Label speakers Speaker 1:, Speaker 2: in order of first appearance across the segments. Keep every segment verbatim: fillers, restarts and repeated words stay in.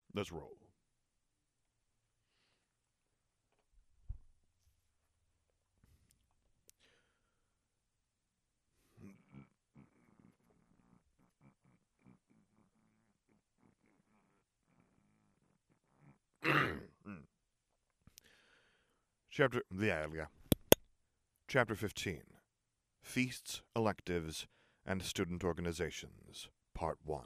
Speaker 1: Let's roll. Chapter yeah, yeah. Chapter fifteen. Feasts, Electives, and Student Organizations, Part one.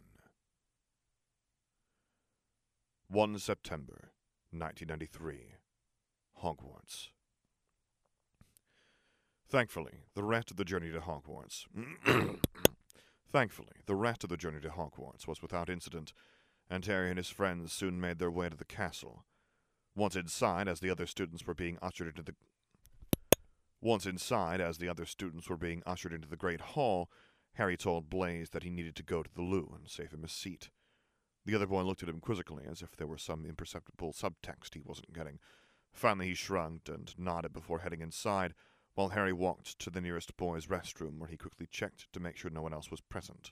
Speaker 1: the first of September, nineteen ninety-three. Hogwarts. Thankfully, the rest of the journey to Hogwarts Thankfully, the rest of the journey to Hogwarts was without incident, and Harry and his friends soon made their way to the castle. Once inside, as the other students were being ushered into the Once inside, as the other students were being ushered into the Great Hall, Harry told Blaise that he needed to go to the loo and save him a seat. The other boy looked at him quizzically, as if there were some imperceptible subtext he wasn't getting. Finally he shrugged and nodded before heading inside, while Harry walked to the nearest boys' restroom, where he quickly checked to make sure no one else was present.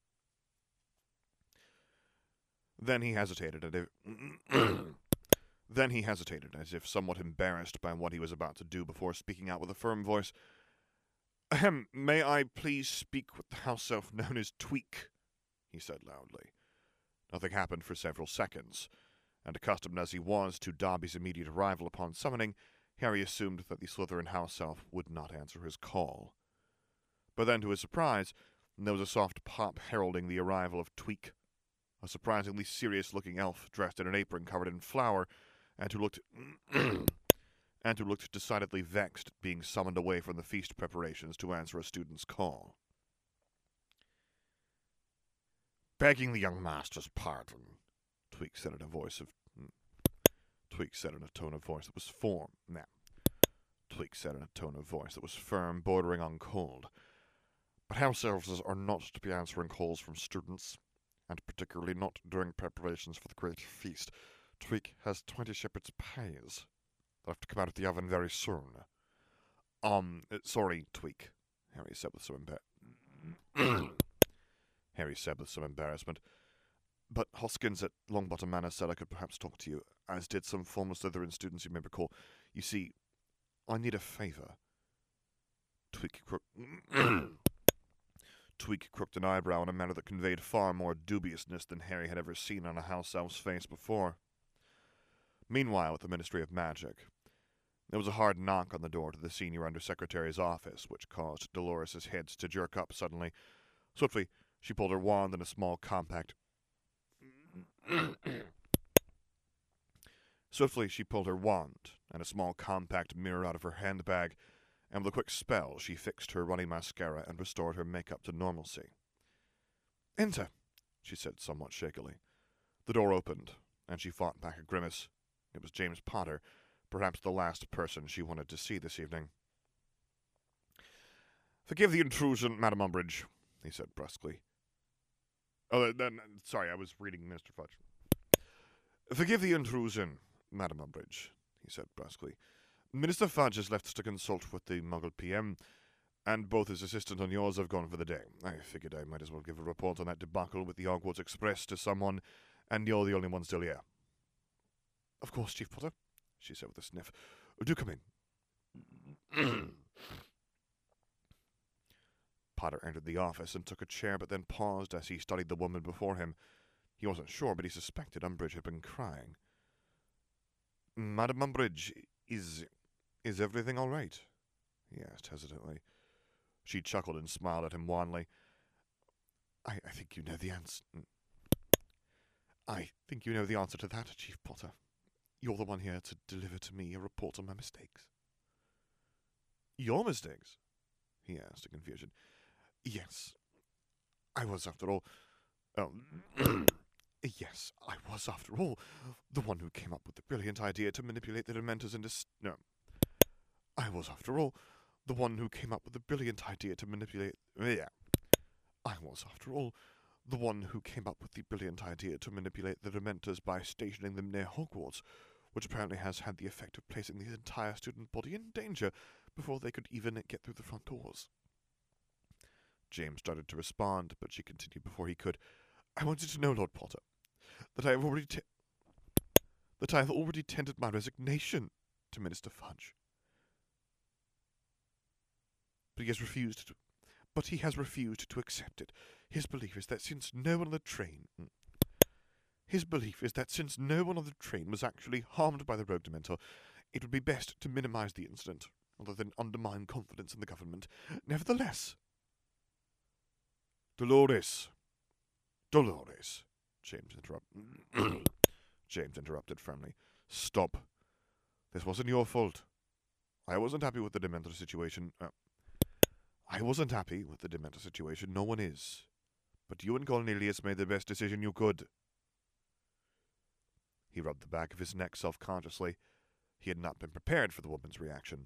Speaker 1: Then he hesitated, as if Then he hesitated, as if somewhat embarrassed by what he was about to do, before speaking out with a firm voice. Ahem, may I please speak with the house elf known as Tweak? He said loudly. Nothing happened for several seconds, and accustomed as he was to Dobby's immediate arrival upon summoning, Harry assumed that the Slytherin house elf would not answer his call. But then, to his surprise, there was a soft pop heralding the arrival of Tweak, a surprisingly serious-looking elf dressed in an apron covered in flour, and who looked and who looked decidedly vexed at being summoned away from the feast preparations to answer a student's call. Begging the young master's pardon, Tweak said in a voice of Tweak said in a tone of voice that was firm. Nah. Tweak said in a tone of voice that was firm, bordering on cold. But house elves are not to be answering calls from students, and particularly not during preparations for the great feast. Tweak has twenty shepherd's pies. They'll have to come out of the oven very soon. Um, uh, sorry, Tweak, Harry said with some embar- Harry said with some embarrassment. But Hoskins at Longbottom Manor said I could perhaps talk to you, as did some former Slytherin students you may recall. You see, I need a favour. Tweak crooked... Tweak crooked an eyebrow in a manner that conveyed far more dubiousness than Harry had ever seen on a house elf's face before. Meanwhile, at the Ministry of Magic, there was a hard knock on the door to the Senior Undersecretary's office, which caused Dolores' head to jerk up suddenly. Swiftly, she pulled her wand and a small compact... Swiftly, she pulled her wand and a small compact mirror out of her handbag, and with a quick spell, she fixed her running mascara and restored her makeup to normalcy. Enter, she said somewhat shakily. The door opened, and she fought back a grimace. It was James Potter, perhaps the last person she wanted to see this evening. Forgive the intrusion, Madam Umbridge, he said brusquely. Oh, then, sorry, I was reading Mister Fudge. Forgive the intrusion, Madam Umbridge, he said brusquely. Minister Fudge has left to consult with the Muggle P M, and both his assistant and yours have gone for the day. I figured I might as well give a report on that debacle with the Hogwarts Express to someone, and you're the only one still here. Of course, Chief Potter, she said with a sniff. Do come in. Potter entered the office and took a chair, but then paused as he studied the woman before him. He wasn't sure, but he suspected Umbridge had been crying. Madam Umbridge, is... is everything all right? He asked hesitantly. She chuckled and smiled at him wanly. I, I think you know the answer. I think you know the answer to that, Chief Potter. You're the one here to deliver to me a report on my mistakes. Your mistakes? He asked in confusion. Yes. I was, after all... Oh, yes, I was, after all, the one who came up with the brilliant idea to manipulate the Dementors into... No. I was, after all, the one who came up with the brilliant idea to manipulate... Yeah. I was, after all, the one who came up with the brilliant idea to manipulate the Dementors by stationing them near Hogwarts, which apparently has had the effect of placing the entire student body in danger before they could even get through the front doors. James started to respond, but she continued before he could. I wanted to know, Lord Potter, that I have already ta- that I have already tendered my resignation to Minister Fudge. But he has refused to, but he has refused to accept it. His belief is that since no one on the train, his belief is that since no one on the train was actually harmed by the rogue Dementor, it would be best to minimize the incident, rather than undermine confidence in the government. Nevertheless, Dolores, Dolores, James interrupted. James interrupted firmly. Stop. This wasn't your fault. I wasn't happy with the Dementor situation. Uh, I wasn't happy with the Dementor situation. No one is. But you and Cornelius made the best decision you could. He rubbed the back of his neck self-consciously. He had not been prepared for the woman's reaction.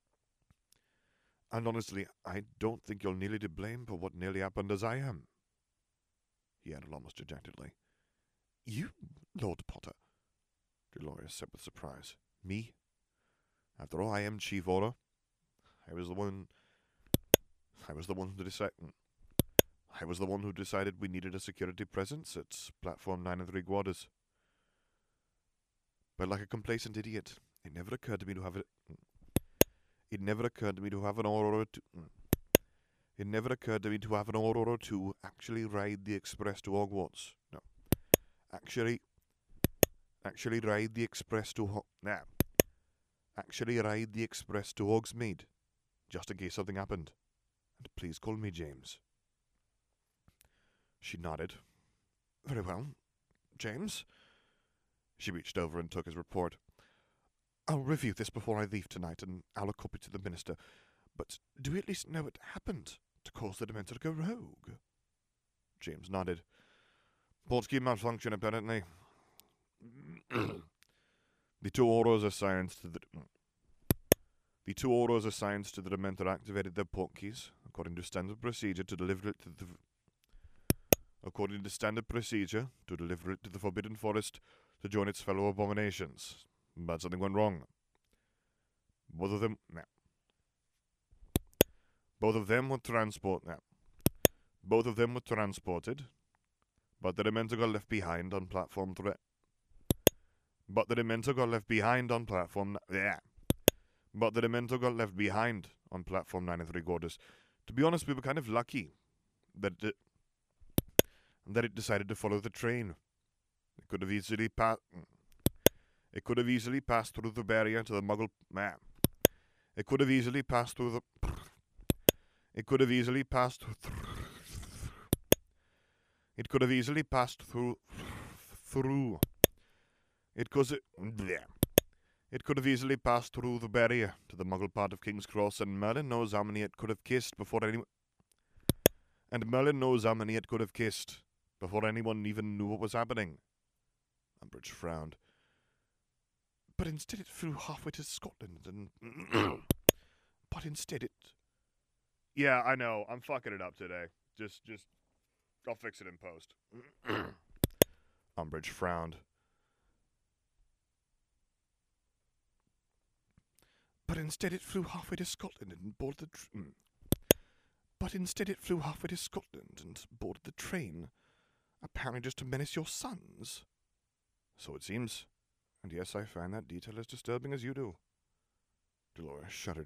Speaker 1: And honestly, I don't think you're nearly to blame for what nearly happened as I am, he added almost dejectedly. You, Lord Potter? Dolores said with surprise. Me? After all, I am Chief Auror. I was the one... I was the one who decided... I was the one who decided we needed a security presence at platform nine and three quarters. But like a complacent idiot, it never occurred to me to have it. It never occurred to me to have an Auror or two. It never occurred to me to have an Auror or two actually ride the express to Hogwarts. No, actually, actually ride the express to Ho- nah. Actually ride the express to Hogsmeade, just in case something happened. And please call me James. She nodded. Very well, James. She reached over and took his report. I'll review this before I leave tonight, and I'll a copy to the minister. But do we at least know what happened to cause the Dementor to go rogue? James nodded. Portkey malfunction, apparently. The two Aurors assigned to the... The two Aurors assigned to the Dementor activated their portkeys, according to standard procedure, to deliver it to the... According to standard procedure, to deliver it to the Forbidden Forest to join its fellow abominations. But something went wrong. Both of them... Nah. Both of them were transport... Nah. Both of them were transported, but the Dementor got left behind on platform three. But the Dementor got left behind on platform... Yeah. But the Dementor got left behind on platform nine and three quarters. To be honest, we were kind of lucky that it, that it decided to follow the train. It could have easily passed... It could have easily passed through the barrier to the Muggle... Man. It could have easily passed through the... It could have easily passed through... It could have easily passed through... Through... It could... It could have easily passed through the barrier to the Muggle part of King's Cross, and Merlin knows how many it could have kissed before anyone... And Merlin knows how many it could have kissed before anyone even knew what was happening. Umbridge frowned. But instead it flew halfway to Scotland, and... But instead it... Yeah, I know. I'm fucking it up today. Just, just... I'll fix it in post. Umbridge frowned. But instead it flew halfway to Scotland and boarded the... Tr- but instead it flew halfway to Scotland and boarded the train. Apparently just to menace your sons. So it seems. And yes, I find that detail as disturbing as you do. Dolores shuddered.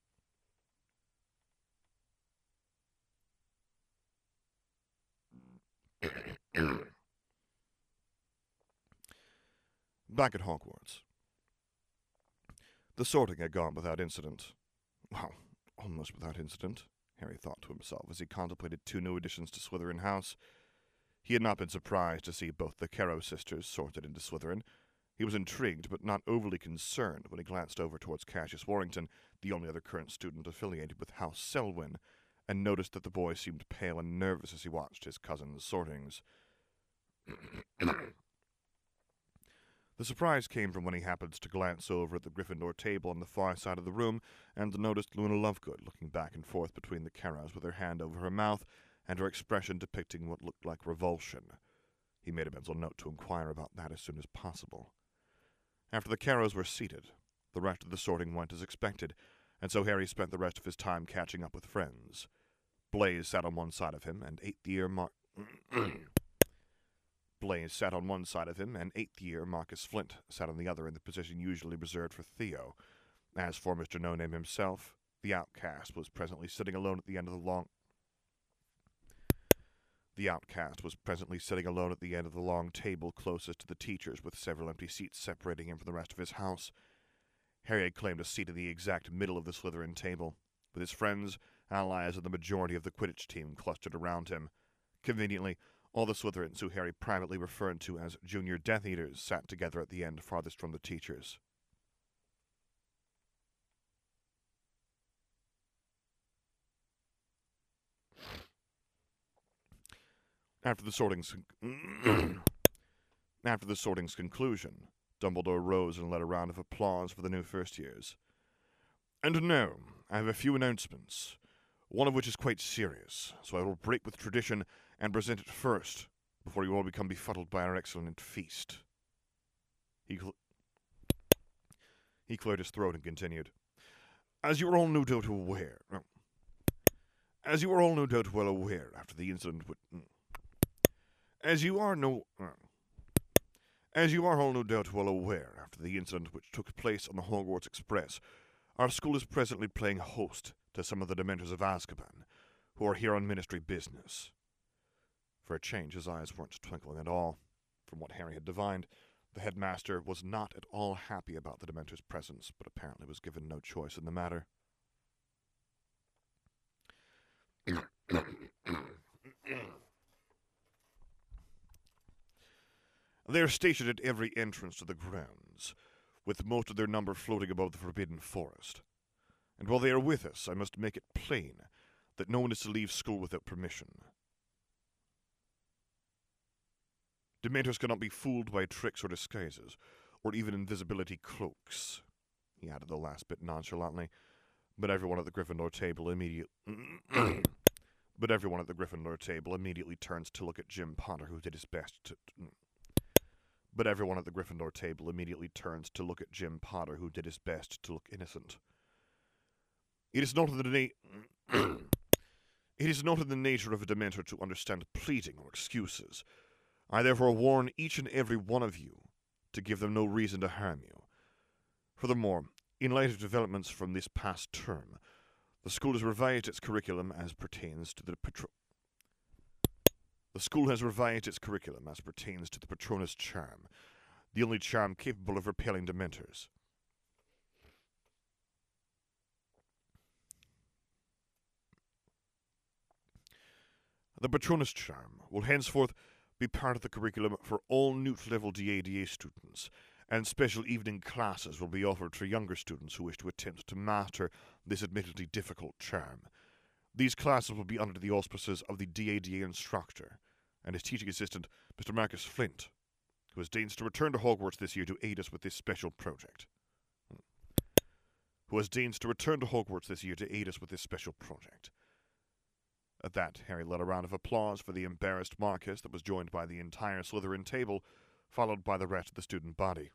Speaker 1: Back at Hogwarts. The sorting had gone without incident. Well, almost without incident, Harry thought to himself as he contemplated two new additions to Slytherin House. He had not been surprised to see both the Carrow sisters sorted into Slytherin. He was intrigued, but not overly concerned when he glanced over towards Cassius Warrington, the only other current student affiliated with House Selwyn, and noticed that the boy seemed pale and nervous as he watched his cousin's sortings. The surprise came from when he happened to glance over at the Gryffindor table on the far side of the room and noticed Luna Lovegood looking back and forth between the Carrows with her hand over her mouth and her expression depicting what looked like revulsion. He made a mental note to inquire about that as soon as possible. After the Carrows were seated, the rest of the sorting went as expected, and so Harry spent the rest of his time catching up with friends. Blaise sat on one side of him and ate the earmark... Blaise sat on one side of him, and eighth-year Marcus Flint sat on the other in the position usually reserved for Theo. As for Mister No-Name himself, the outcast was presently sitting alone at the end of the long... The outcast was presently sitting alone at the end of the long table closest to the teachers, with several empty seats separating him from the rest of his house. Harry had claimed a seat in the exact middle of the Slytherin table, with his friends, allies, and the majority of the Quidditch team clustered around him. Conveniently, all the Slytherins who Harry privately referred to as Junior Death Eaters sat together at the end farthest from the teachers. After the sorting's After the sorting's conclusion, Dumbledore rose and led a round of applause for the new first years. And now, I have a few announcements, one of which is quite serious, so I will break with tradition and present it first, before you all become befuddled by our excellent feast. He, cl- he cleared his throat and continued. As you are all no doubt aware, as you are all no doubt well aware after the incident with, as you are no, as you are all no doubt well aware after the incident which took place on the Hogwarts Express, our school is presently playing host to some of the Dementors of Azkaban, who are here on ministry business. For a change, his eyes weren't twinkling at all. From what Harry had divined, the headmaster was not at all happy about the Dementor's presence, but apparently was given no choice in the matter. They are stationed at every entrance to the grounds, with most of their number floating above the Forbidden Forest. And while they are with us, I must make it plain that no one is to leave school without permission. Dementors cannot be fooled by tricks or disguises, or even invisibility cloaks. He added the last bit nonchalantly, but everyone at the Gryffindor table immediately... but everyone at the Gryffindor table immediately turns to look at Jim Potter, who did his best to... But everyone at the Gryffindor table immediately turns to look at Jim Potter, who did his best to look innocent. It is not in the na- It is not in the nature of a Dementor to understand pleading or excuses. I therefore warn each and every one of you to give them no reason to harm you. Furthermore, in light of developments from this past term, the school has revised its curriculum as pertains to the patro- The school has revised its curriculum as pertains to the Patronus charm, the only charm capable of repelling Dementors. The Patronus charm will henceforth be part of the curriculum for all Newt-level D A D A students, and special evening classes will be offered for younger students who wish to attempt to master this admittedly difficult charm. These classes will be under the auspices of the D A D A instructor and his teaching assistant, Mister Marcus Flint, who has deigned to return to Hogwarts this year to aid us with this special project. Who has deigned to return to Hogwarts this year to aid us with this special project. At that, Harry led a round of applause for the embarrassed Marcus that was joined by the entire Slytherin table, followed by the rest of the student body.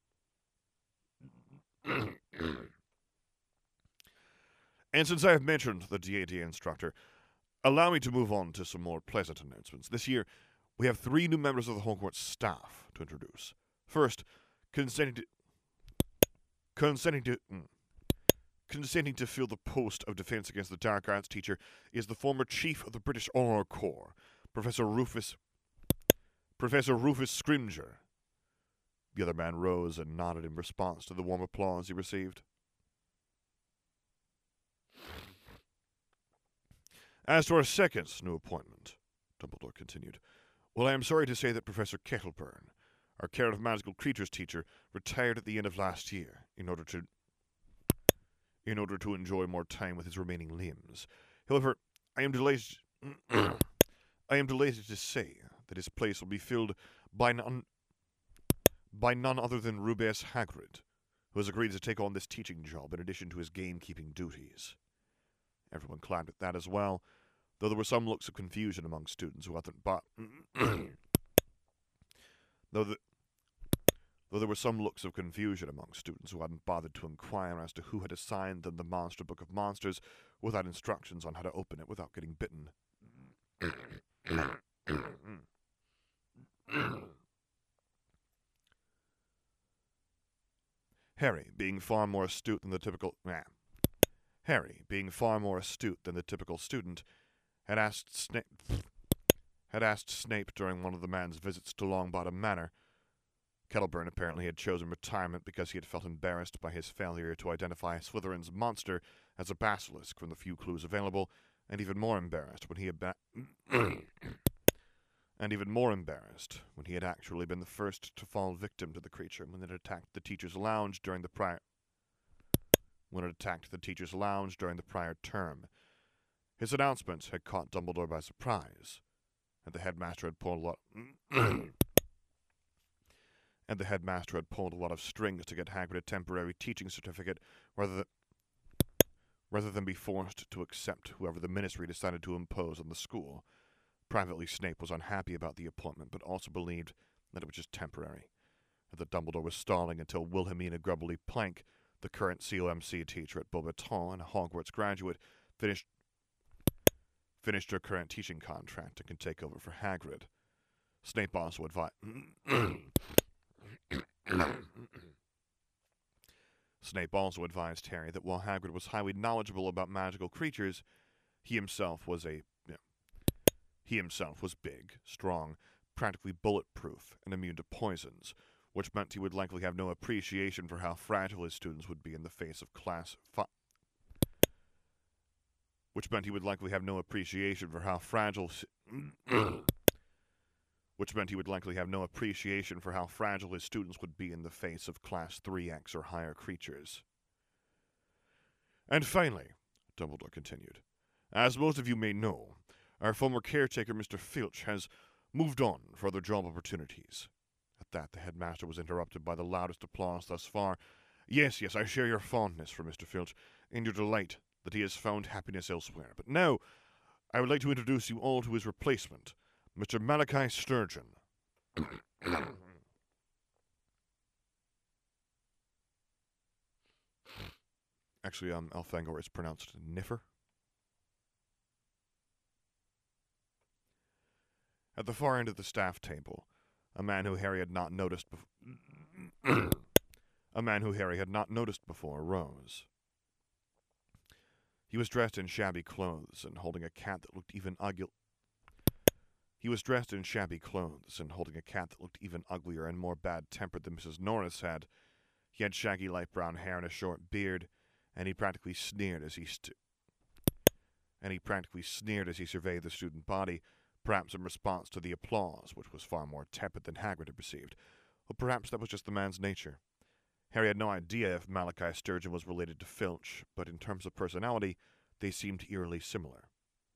Speaker 1: And since I have mentioned the D A D A instructor, allow me to move on to some more pleasant announcements. This year, we have three new members of the Hogwarts staff to introduce. First, consenting to... Consenting to... Mm, Consenting to fill the post of Defense Against the Dark Arts teacher is the former Chief of the British Honor Corps, Professor Rufus... Professor Rufus Scrimger. The other man rose and nodded in response to the warm applause he received. As to our second new appointment, Dumbledore continued, well, I am sorry to say that Professor Kettleburn, our Care of Magical Creatures teacher, retired at the end of last year in order to in order to enjoy more time with his remaining limbs. However, I am delighted I am delighted to say that his place will be filled by none by none other than Rubus Hagrid, who has agreed to take on this teaching job in addition to his gamekeeping duties. Everyone clapped at that as well, though there were some looks of confusion among students who hadn't bought though the Though there were some looks of confusion among students who hadn't bothered to inquire as to who had assigned them the Monster Book of Monsters without instructions on how to open it without getting bitten. Harry, being far more astute than the typical nah. Harry, being far more astute than the typical student, had asked Snape had asked Snape during one of the man's visits to Longbottom Manor. Kettleburn apparently had chosen retirement because he had felt embarrassed by his failure to identify Slytherin's monster as a basilisk from the few clues available, and even more embarrassed when he had ba- and even more embarrassed when he had actually been the first to fall victim to the creature when it attacked the teacher's lounge during the prior when it attacked the teacher's lounge during the prior term. His announcement had caught Dumbledore by surprise, and the headmaster had pulled a lot and the headmaster had pulled a lot of strings to get Hagrid a temporary teaching certificate rather than rather than be forced to accept whoever the ministry decided to impose on the school. Privately, Snape was unhappy about the appointment, but also believed that it was just temporary, and that Dumbledore was stalling until Wilhelmina Grubbly Plank, the current C O M C teacher at Beauxbatons and a Hogwarts graduate, finished finished her current teaching contract and can take over for Hagrid. Snape also advised Snape also advised Harry that while Hagrid was highly knowledgeable about magical creatures, he himself was a you know, he himself was big, strong, practically bulletproof, and immune to poisons, which meant he would likely have no appreciation for how fragile his students would be in the face of class fi- which meant he would likely have no appreciation for how fragile which meant he would likely have no appreciation for how fragile his students would be in the face of Class three X or higher creatures. And finally, Dumbledore continued, as most of you may know, our former caretaker, Mister Filch, has moved on for other job opportunities. At that, the headmaster was interrupted by the loudest applause thus far. Yes, yes, I share your fondness for Mister Filch, and your delight that he has found happiness elsewhere. But now, I would like to introduce you all to his replacement, Mister Malachi Sturgeon. Actually, um, Elfangor is pronounced Niffer. At the far end of the staff table, a man who Harry had not noticed before, a man who Harry had not noticed before rose. He was dressed in shabby clothes and holding a cat that looked even ugly. He was dressed in shabby clothes and holding a cat that looked even uglier and more bad-tempered than Missus Norris had. He had shaggy light brown hair and a short beard, and he practically sneered as he st- and he practically sneered as he surveyed the student body, perhaps in response to the applause, which was far more tepid than Hagrid had received. Or perhaps that was just the man's nature. Harry had no idea if Malachi Sturgeon was related to Filch, but in terms of personality, they seemed eerily similar.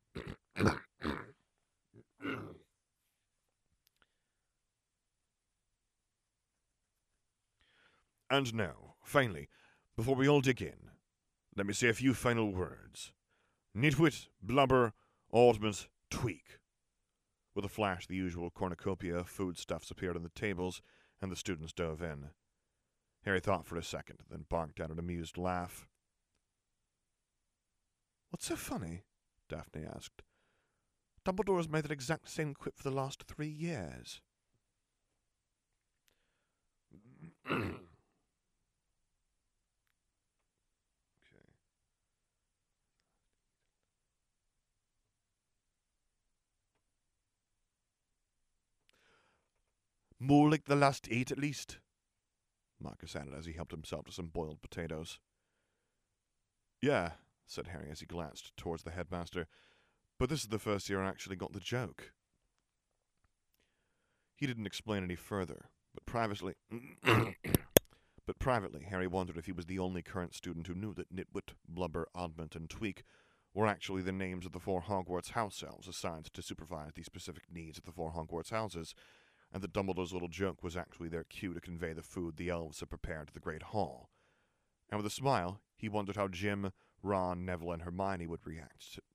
Speaker 1: And now, finally, before we all dig in, let me say a few final words. Nitwit, Blubber, Oddment, Tweak. With a flash, the usual cornucopia of foodstuffs appeared on the tables, and the students dove in. Harry thought for a second, then barked out an amused laugh. What's so funny? Daphne asked. Dumbledore's made that exact same quip for the last three years. Okay. More like the last eight, at least, Marcus added as he helped himself to some boiled potatoes. Yeah, said Harry as he glanced towards the headmaster, but this is the first year I actually got the joke. He didn't explain any further, but privately... but privately, Harry wondered if he was the only current student who knew that Nitwit, Blubber, Oddment, and Tweak were actually the names of the four Hogwarts house elves assigned to supervise the specific needs of the four Hogwarts houses, and that Dumbledore's little joke was actually their cue to convey the food the elves had prepared to the Great Hall. And with a smile, he wondered how Jim, Ron, Neville, and Hermione would react to...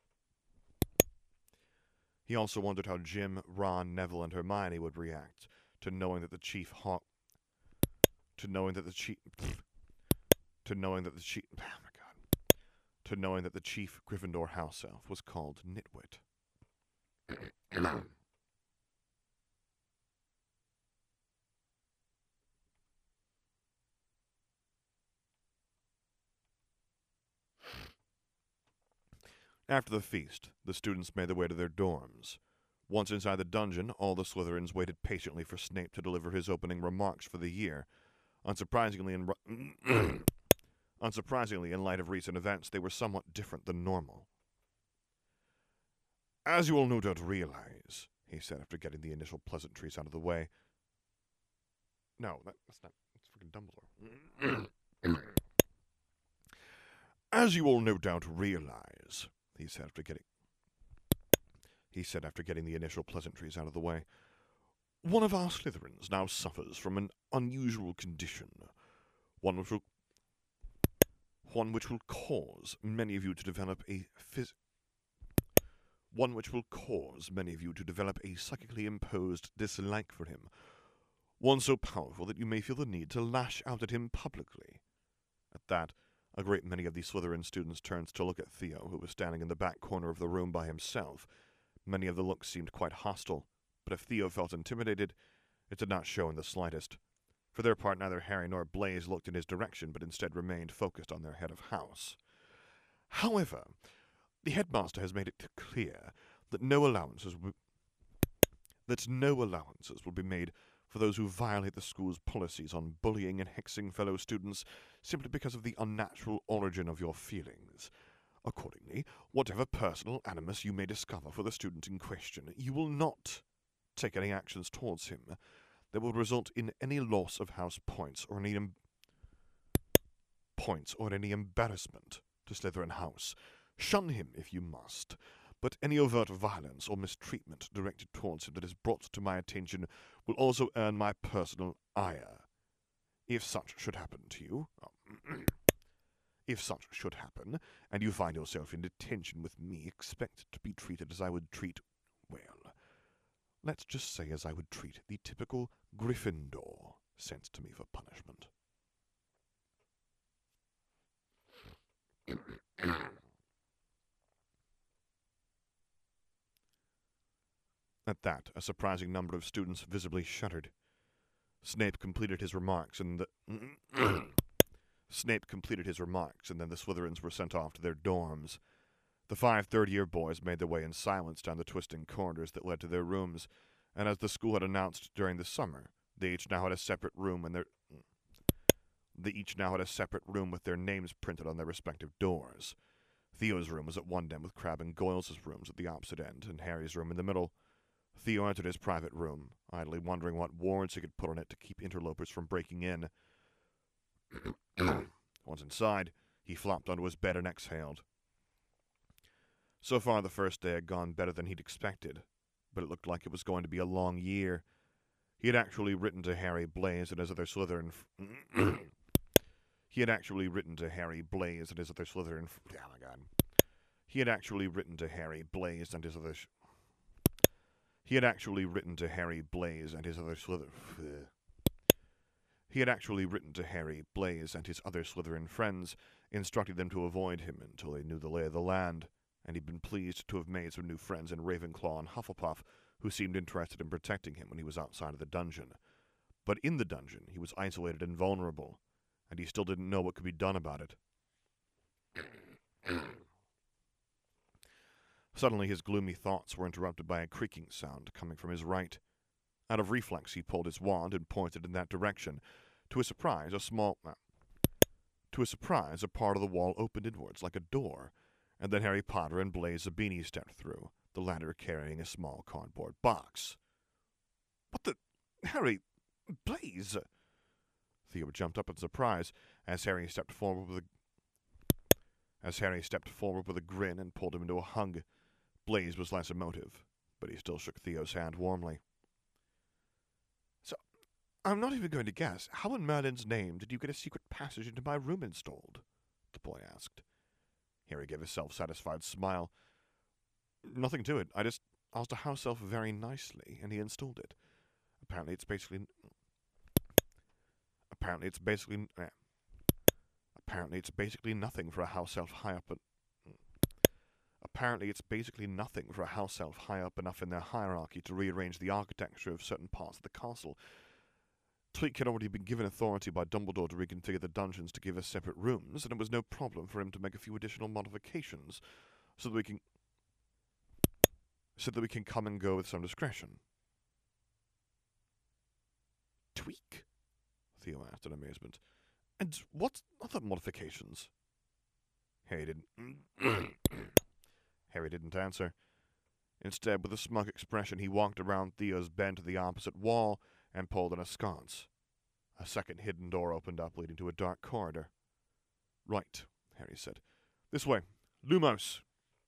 Speaker 1: He also wondered how Jim, Ron, Neville, and Hermione would react to knowing that the chief Hog... to knowing that the chief... to knowing that the chief... oh my god. To knowing that the chief Gryffindor house elf was called Nitwit. After the feast, the students made their way to their dorms. Once inside the dungeon, all the Slytherins waited patiently for Snape to deliver his opening remarks for the year. Unsurprisingly, in, Unsurprisingly, in light of recent events, they were somewhat different than normal. "As you will no doubt realize," he said after getting the initial pleasantries out of the way. No, that, that's not. That's freaking Dumbledore. "As you will no doubt realize," he said after getting. He said after getting the initial pleasantries out of the way, "one of our Slytherins now suffers from an unusual condition, one which will, one which will cause many of you to develop a phys- one which will cause many of you to develop a psychically imposed dislike for him, one so powerful that you may feel the need to lash out at him publicly." At that, a great many of the Slytherin students turned to look at Theo, who was standing in the back corner of the room by himself. Many of the looks seemed quite hostile, but if Theo felt intimidated, it did not show in the slightest. For their part, neither Harry nor Blaise looked in his direction, but instead remained focused on their head of house. "However, the headmaster has made it clear that no allowances will, that no allowances will be made for those who violate the school's policies on bullying and hexing fellow students simply because of the unnatural origin of your feelings. Accordingly, whatever personal animus you may discover for the student in question, you will not take any actions towards him that will result in any loss of house points or any em- points or any embarrassment to Slytherin House. Shun him if you must, but any overt violence or mistreatment directed towards him that is brought to my attention will also earn my personal ire. If such should happen to you, if such should happen, and you find yourself in detention with me, expect to be treated as I would treat, well, let's just say as I would treat the typical Gryffindor sent to me for punishment." At that, a surprising number of students visibly shuddered. Snape completed his remarks, and the Snape completed his remarks, and then the Slytherins were sent off to their dorms. The five third-year boys made their way in silence down the twisting corridors that led to their rooms, and as the school had announced during the summer, they each now had a separate room and their they each now had a separate room with their names printed on their respective doors. Theo's room was at one end, with Crabbe and Goyle's rooms at the opposite end, and Harry's room in the middle. Theo entered his private room, idly wondering what wards he could put on it to keep interlopers from breaking in. Once inside, he flopped onto his bed and exhaled. So far, the first day had gone better than he'd expected, but it looked like it was going to be a long year. He had actually written to Harry, Blaise, and his other Slytherin... F- he had actually written to Harry, Blaise, and his other Slytherin... F- oh, my God. He had actually written to Harry, Blaise, and his other... Sh- he had actually written to Harry, Blaise, and his other Slytherin... He had actually written to Harry, Blaise, and his other Slytherin friends, instructing them to avoid him until they knew the lay of the land, and he'd been pleased to have made some new friends in Ravenclaw and Hufflepuff, who seemed interested in protecting him when he was outside of the dungeon. But in the dungeon, he was isolated and vulnerable, and he still didn't know what could be done about it. Suddenly, his gloomy thoughts were interrupted by a creaking sound coming from his right. Out of reflex, he pulled his wand and pointed in that direction. To his surprise, a small... Uh, to his surprise, a part of the wall opened inwards like a door, and then Harry Potter and Blaise Zabini stepped through, the latter carrying a small cardboard box. "What the... Harry... Blaise..." Theo jumped up in surprise as Harry stepped forward with a... As Harry stepped forward with a grin and pulled him into a hug. Blaise was less emotive, but he still shook Theo's hand warmly. "So, I'm not even going to guess. How in Merlin's name did you get a secret passage into my room installed?" the boy asked. Harry gave a self-satisfied smile. "Nothing to it. I just asked a house elf very nicely, and he installed it. Apparently it's basically... Apparently it's basically... Eh, apparently it's basically nothing for a house elf high up... Apparently it's basically nothing for a house elf high up enough in their hierarchy to rearrange the architecture of certain parts of the castle. Tweak had already been given authority by Dumbledore to reconfigure the dungeons to give us separate rooms, and it was no problem for him to make a few additional modifications. so that we can so that we can come and go with some discretion. Tweak? Theo asked in amazement. And what other modifications? Harry didn't Harry didn't answer. Instead, with a smug expression, he walked around Theo's bed to the opposite wall and pulled on a sconce. A second hidden door opened up, leading to a dark corridor. Right, Harry said. This way. Lumos!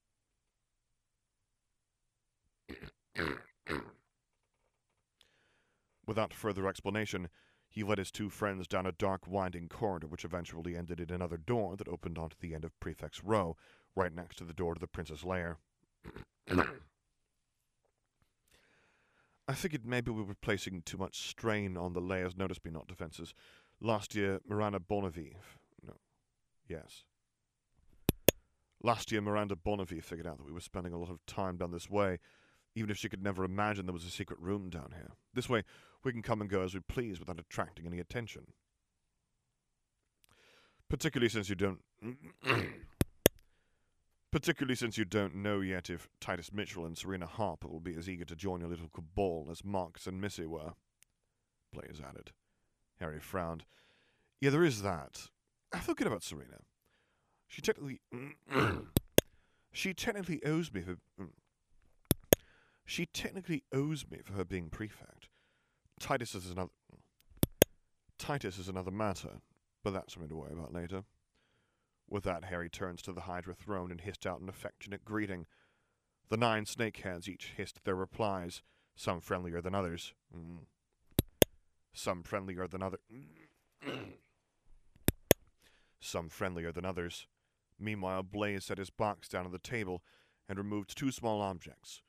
Speaker 1: Without further explanation, he led his two friends down a dark, winding corridor, which eventually ended in another door that opened onto the end of Prefect's Row, right next to the door to the prince's lair. I figured maybe we were placing too much strain on the lair's notice-me-not defenses. Last year, Miranda Bonavie... No. Yes. Last year, Miranda Bonavie figured out that we were spending a lot of time down this way, even if she could never imagine there was a secret room down here. This way, we can come and go as we please without attracting any attention. Particularly since you don't... Particularly since you don't know yet if Titus Mitchell and Serena Harper will be as eager to join your little cabal as Marcus and Missy were. Blaze added. Harry frowned. Yeah, there is that. I feel good about Serena. She technically... she technically owes me for... She technically owes me for her being prefect. Titus is another... Titus is another matter, but that's something to worry about later. With that, Harry turns to the Hydra throne and hissed out an affectionate greeting. The nine snakeheads each hissed their replies, some friendlier than others. Mm. Some friendlier than others. Some friendlier than others. Meanwhile, Blaze set his box down on the table and removed two small objects.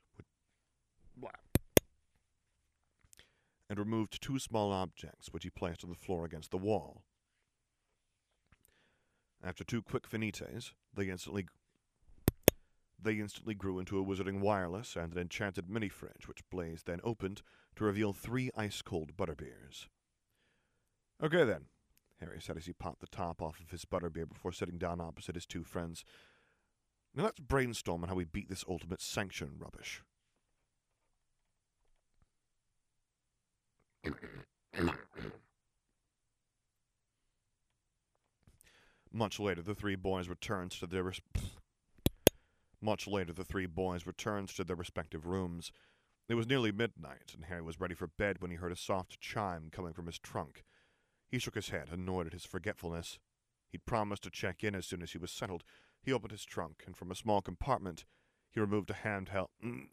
Speaker 1: And removed two small objects, which he placed on the floor against the wall. After two quick finites, they instantly they instantly grew into a wizarding wireless and an enchanted mini-fridge, which Blaze then opened to reveal three ice-cold butterbeers. Okay then, Harry said as he popped the top off of his butterbeer before sitting down opposite his two friends. Now let's brainstorm on how we beat this ultimate sanction rubbish. Much later, the three boys returned to their res- Much later, the three boys returned to their respective rooms. It was nearly midnight, and Harry was ready for bed when he heard a soft chime coming from his trunk. He shook his head, annoyed at his forgetfulness. He'd promised to check in as soon as he was settled. He opened his trunk, and from a small compartment, he removed a handheld.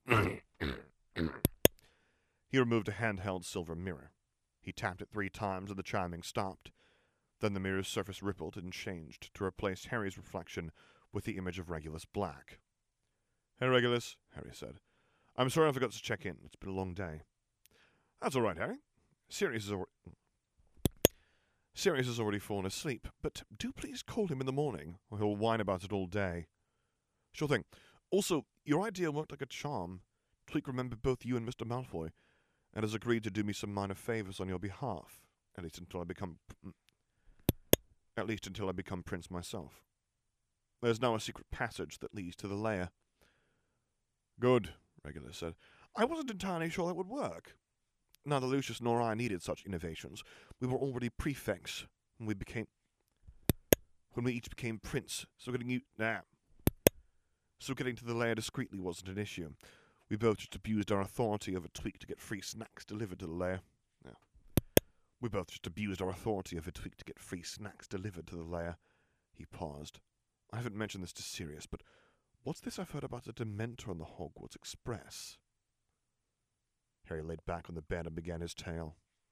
Speaker 1: he removed a handheld silver mirror. He tapped it three times, and the chiming stopped. Then the mirror's surface rippled and changed to replace Harry's reflection with the image of Regulus Black. Hey, Regulus, Harry said. I'm sorry I forgot to check in. It's been a long day. That's all right, Harry. Sirius has already... Sirius has already fallen asleep, but do please call him in the morning, or he'll whine about it all day. Sure thing. Also, your idea worked like a charm. Tweak remembered both you and Mister Malfoy, and has agreed to do me some minor favors on your behalf, at least until I become... At least until I become Prince myself. There's now a secret passage that leads to the lair. Good, Regulus said. I wasn't entirely sure that would work. Neither Lucius nor I needed such innovations. We were already prefects when we became... When we each became Prince, so getting you... Nah. So getting to the lair discreetly wasn't an issue. We both just abused our authority over Tweak to get free snacks delivered to the lair. Yeah. We both just abused our authority over Tweak to get free snacks delivered to the lair. He paused. I haven't mentioned this to Sirius, but what's this I've heard about a Dementor on the Hogwarts Express? Harry laid back on the bed and began his tale.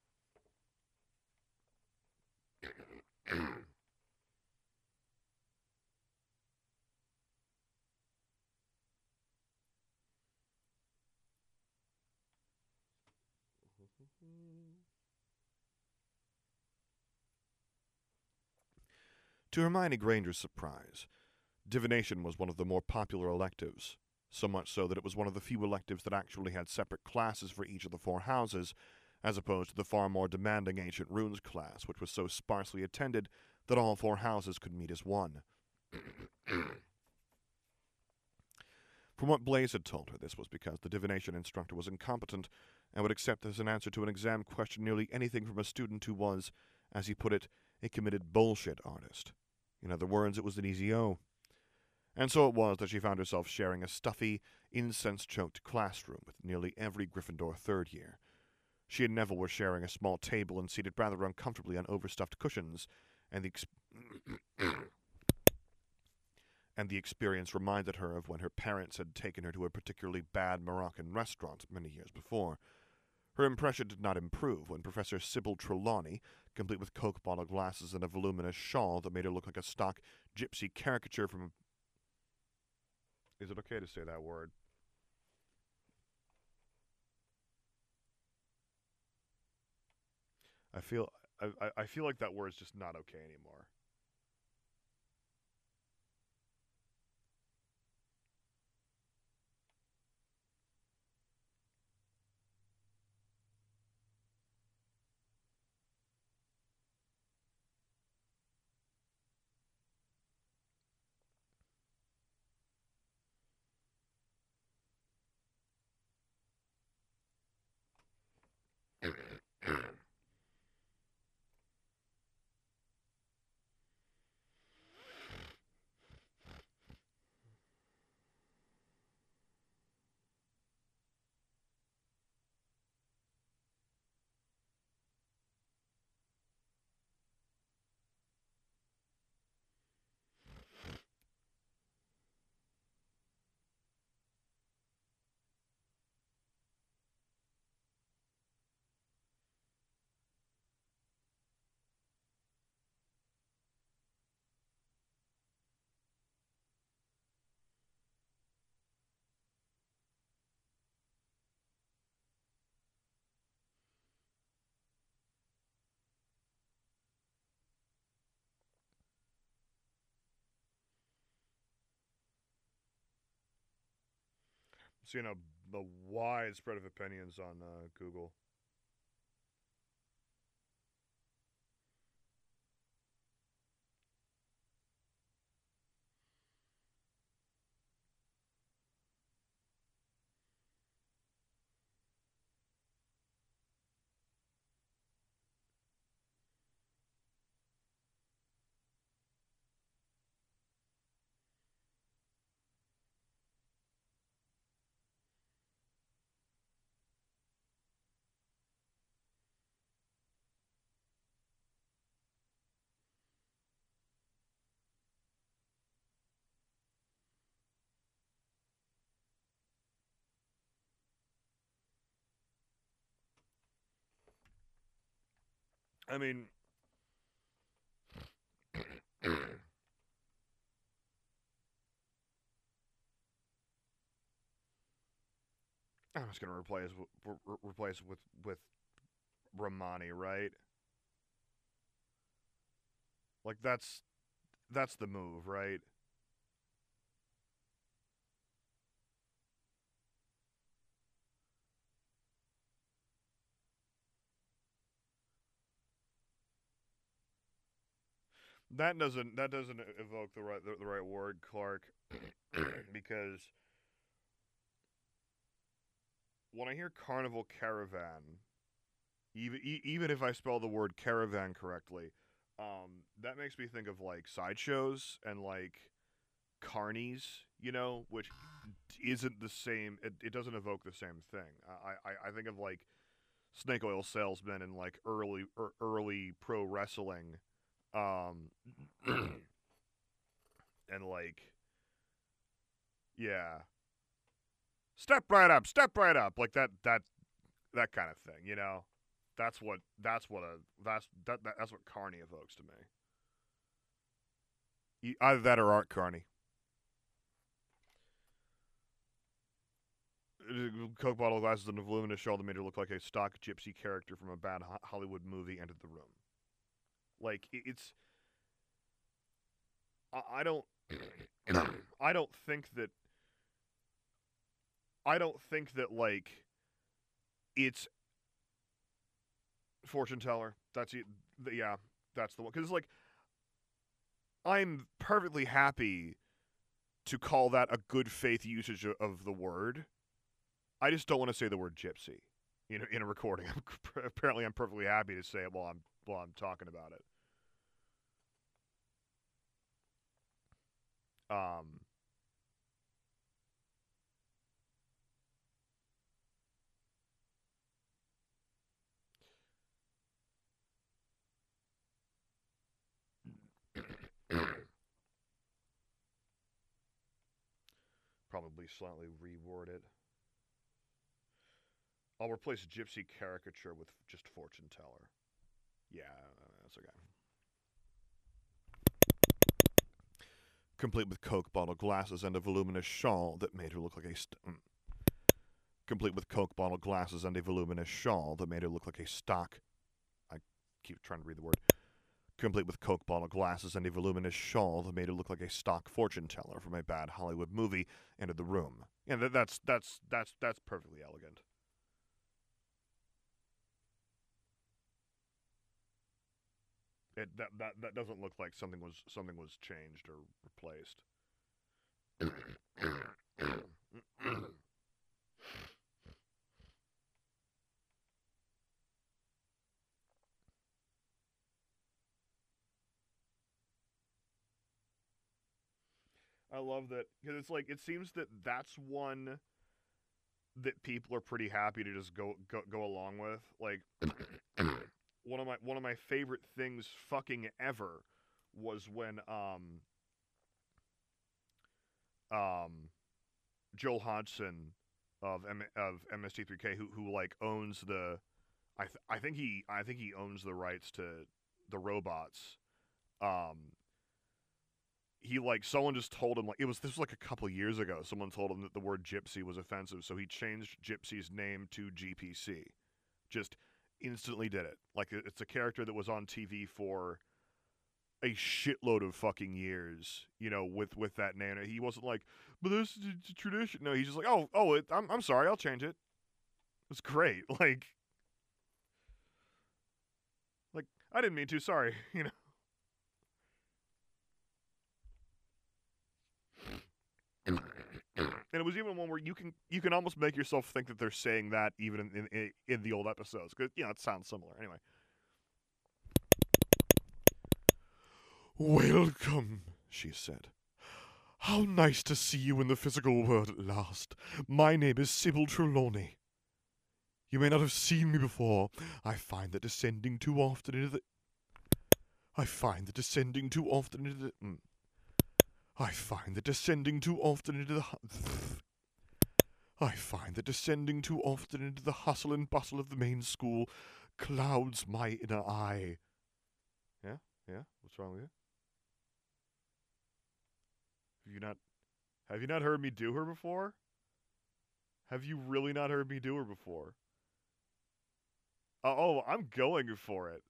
Speaker 1: To Hermione Granger's surprise, divination was one of the more popular electives, so much so that it was one of the few electives that actually had separate classes for each of the four houses, as opposed to the far more demanding Ancient Runes class, which was so sparsely attended that all four houses could meet as one. From what Blaze had told her, this was because the divination instructor was incompetent and would accept as an answer to an exam question nearly anything from a student who was, as he put it, a committed bullshit artist. In other words, it was an easy O. And so it was that she found herself sharing a stuffy, incense-choked classroom with nearly every Gryffindor third year. She and Neville were sharing a small table and seated rather uncomfortably on overstuffed cushions, and the ex- and the experience reminded her of when her parents had taken her to a particularly bad Moroccan restaurant many years before. Her impression did not improve when Professor Sybil Trelawney, complete with Coke bottle glasses and a voluminous shawl that made her look like a stock gypsy caricature from a... Is it okay to say that word? I feel I, I feel like that word's just not okay anymore. Seeing a, a wide spread of opinions on uh, Google. I mean, I'm just gonna replace re- re- replace with with Romani, right? Like that's that's the move, right? That doesn't that doesn't evoke the right the, the right word, Clark, because when I hear Carnival Caravan, even e- even if I spell the word caravan correctly, um, that makes me think of like sideshows and like carnies, you know, which isn't the same. It, it doesn't evoke the same thing. I, I I think of like snake oil salesmen and like early er, early pro wrestling, um, and like yeah, step right up, step right up, like that that that kind of thing, you know. That's what that's what a that's that, that that's what Carney evokes to me. E- Either that or Art Carney. Coke bottle glasses and a voluminous shawl that made her look like a stock gypsy character from a bad Hollywood movie entered the room. Like it's, I, I don't, I don't think that, I don't think that like it's fortune teller. That's it. Yeah, that's the one. Because it's like I'm perfectly happy to call that a good faith usage of, of the word. I just don't want to say the word gypsy, you know, in a recording. Apparently, I'm perfectly happy to say it while I'm while I'm talking about it. Um. Probably slightly reword it. I'll replace gypsy caricature with just fortune teller. Yeah, that's okay. Complete with Coke bottle glasses and a voluminous shawl that made her look like a st- complete with Coke bottle glasses and a voluminous shawl that made her look like a stock. I keep trying to read the word. Complete with Coke bottle glasses and a voluminous shawl that made her look like a stock fortune teller from a bad Hollywood movie, entered the room. Yeah, that, that's that's that's that's perfectly elegant. It that, that that doesn't look like something was something was changed or replaced. I love that because it's like it seems that that's one that people are pretty happy to just go go, go along with. Like one of my one of my favorite things fucking ever was when um um Joel Hodgson of M- of M S T three K who who like owns the I th- I think he I think he owns the rights to the robots. Um he like someone just told him like it was this was like a couple years ago. Someone told him that the word gypsy was offensive, so he changed Gypsy's name to G P C. Just instantly did it. Like it's a character that was on T V for a shitload of fucking years, you know, with with that name. He wasn't like, but this is a tradition. No, he's just like, oh, oh, it, I'm I'm sorry, I'll change it. It's great. Like, like I didn't mean to. Sorry, you know. And it was even one where you can you can almost make yourself think that they're saying that even in in, in the old episodes because you know it sounds similar. Anyway. Welcome, she said. How nice to see you in the physical world at last. My name is Sybil Trelawney. You may not have seen me before. I find that descending too often into the... I find that descending too often into the... Mm. I find that descending too often into the... I find that descending too often into the hustle and bustle of the main school clouds my inner eye. Yeah? Yeah? What's wrong with you? Have you not... Have you not heard me do her before? Have you really not heard me do her before? Uh, oh, I'm going for it.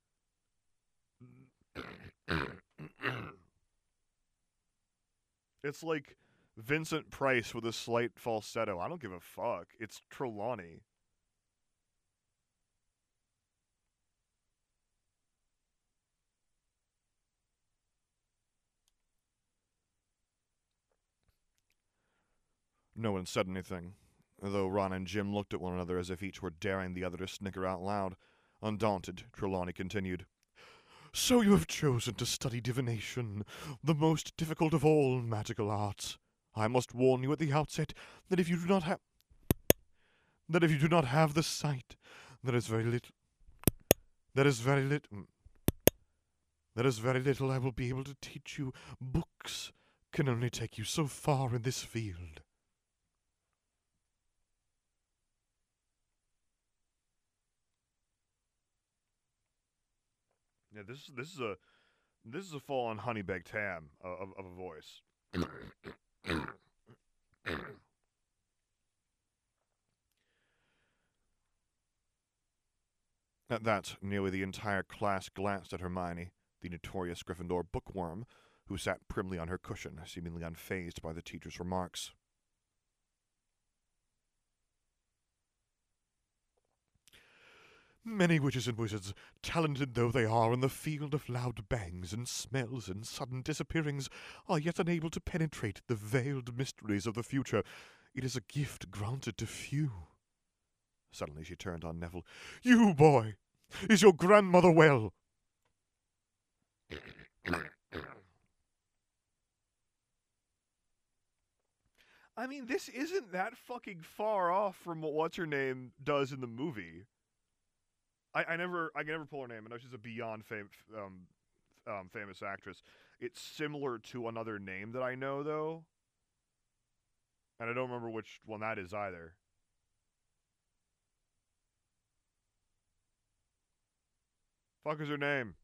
Speaker 1: It's like Vincent Price with a slight falsetto. I don't give a fuck. It's Trelawney. No one said anything, though Ron and Jim looked at one another as if each were daring the other to snicker out loud. Undaunted, Trelawney continued. So you have chosen to study divination, the most difficult of all magical arts. I must warn you at the outset that if you do not have that if you do not have the sight, there is very little there is very little there is very little I will be able to teach you. Books can only take you so far in this field. Yeah, this is this is a this is a full on honey baked ham of, of a voice. At that, nearly the entire class glanced at Hermione, the notorious Gryffindor bookworm, who sat primly on her cushion, seemingly unfazed by the teacher's remarks. Many witches and wizards, talented though they are in the field of loud bangs and smells and sudden disappearings, are yet unable to penetrate the veiled mysteries of the future. It is a gift granted to few. Suddenly she turned on Neville. You, boy! Is your grandmother well? I mean, this isn't that fucking far off from what What's-Her-Name does in the movie. I, I never I can never pull her name. I know she's a beyond fam- um, um, famous actress. It's similar to another name that I know, though. And I don't remember which one that is either. Fuck is her name?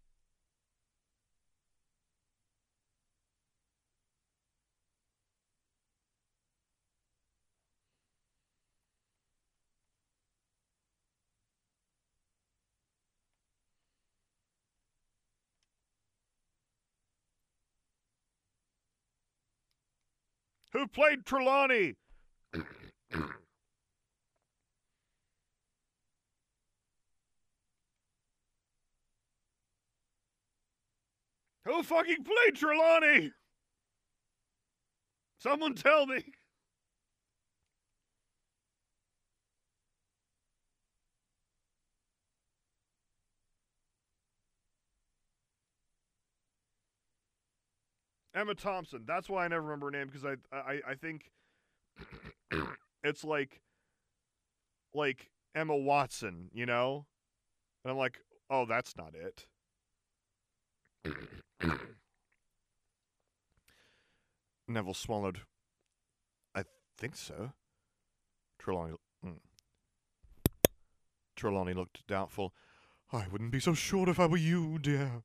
Speaker 1: Who played Trelawney? Who fucking played Trelawney? Someone tell me. Emma Thompson. That's why I never remember her name, because I, I I think it's like like Emma Watson, you know? And I'm like, oh, that's not it. Neville swallowed. I think so. Trelawney. Mm. Trelawney looked doubtful. I wouldn't be so sure if I were you, dear.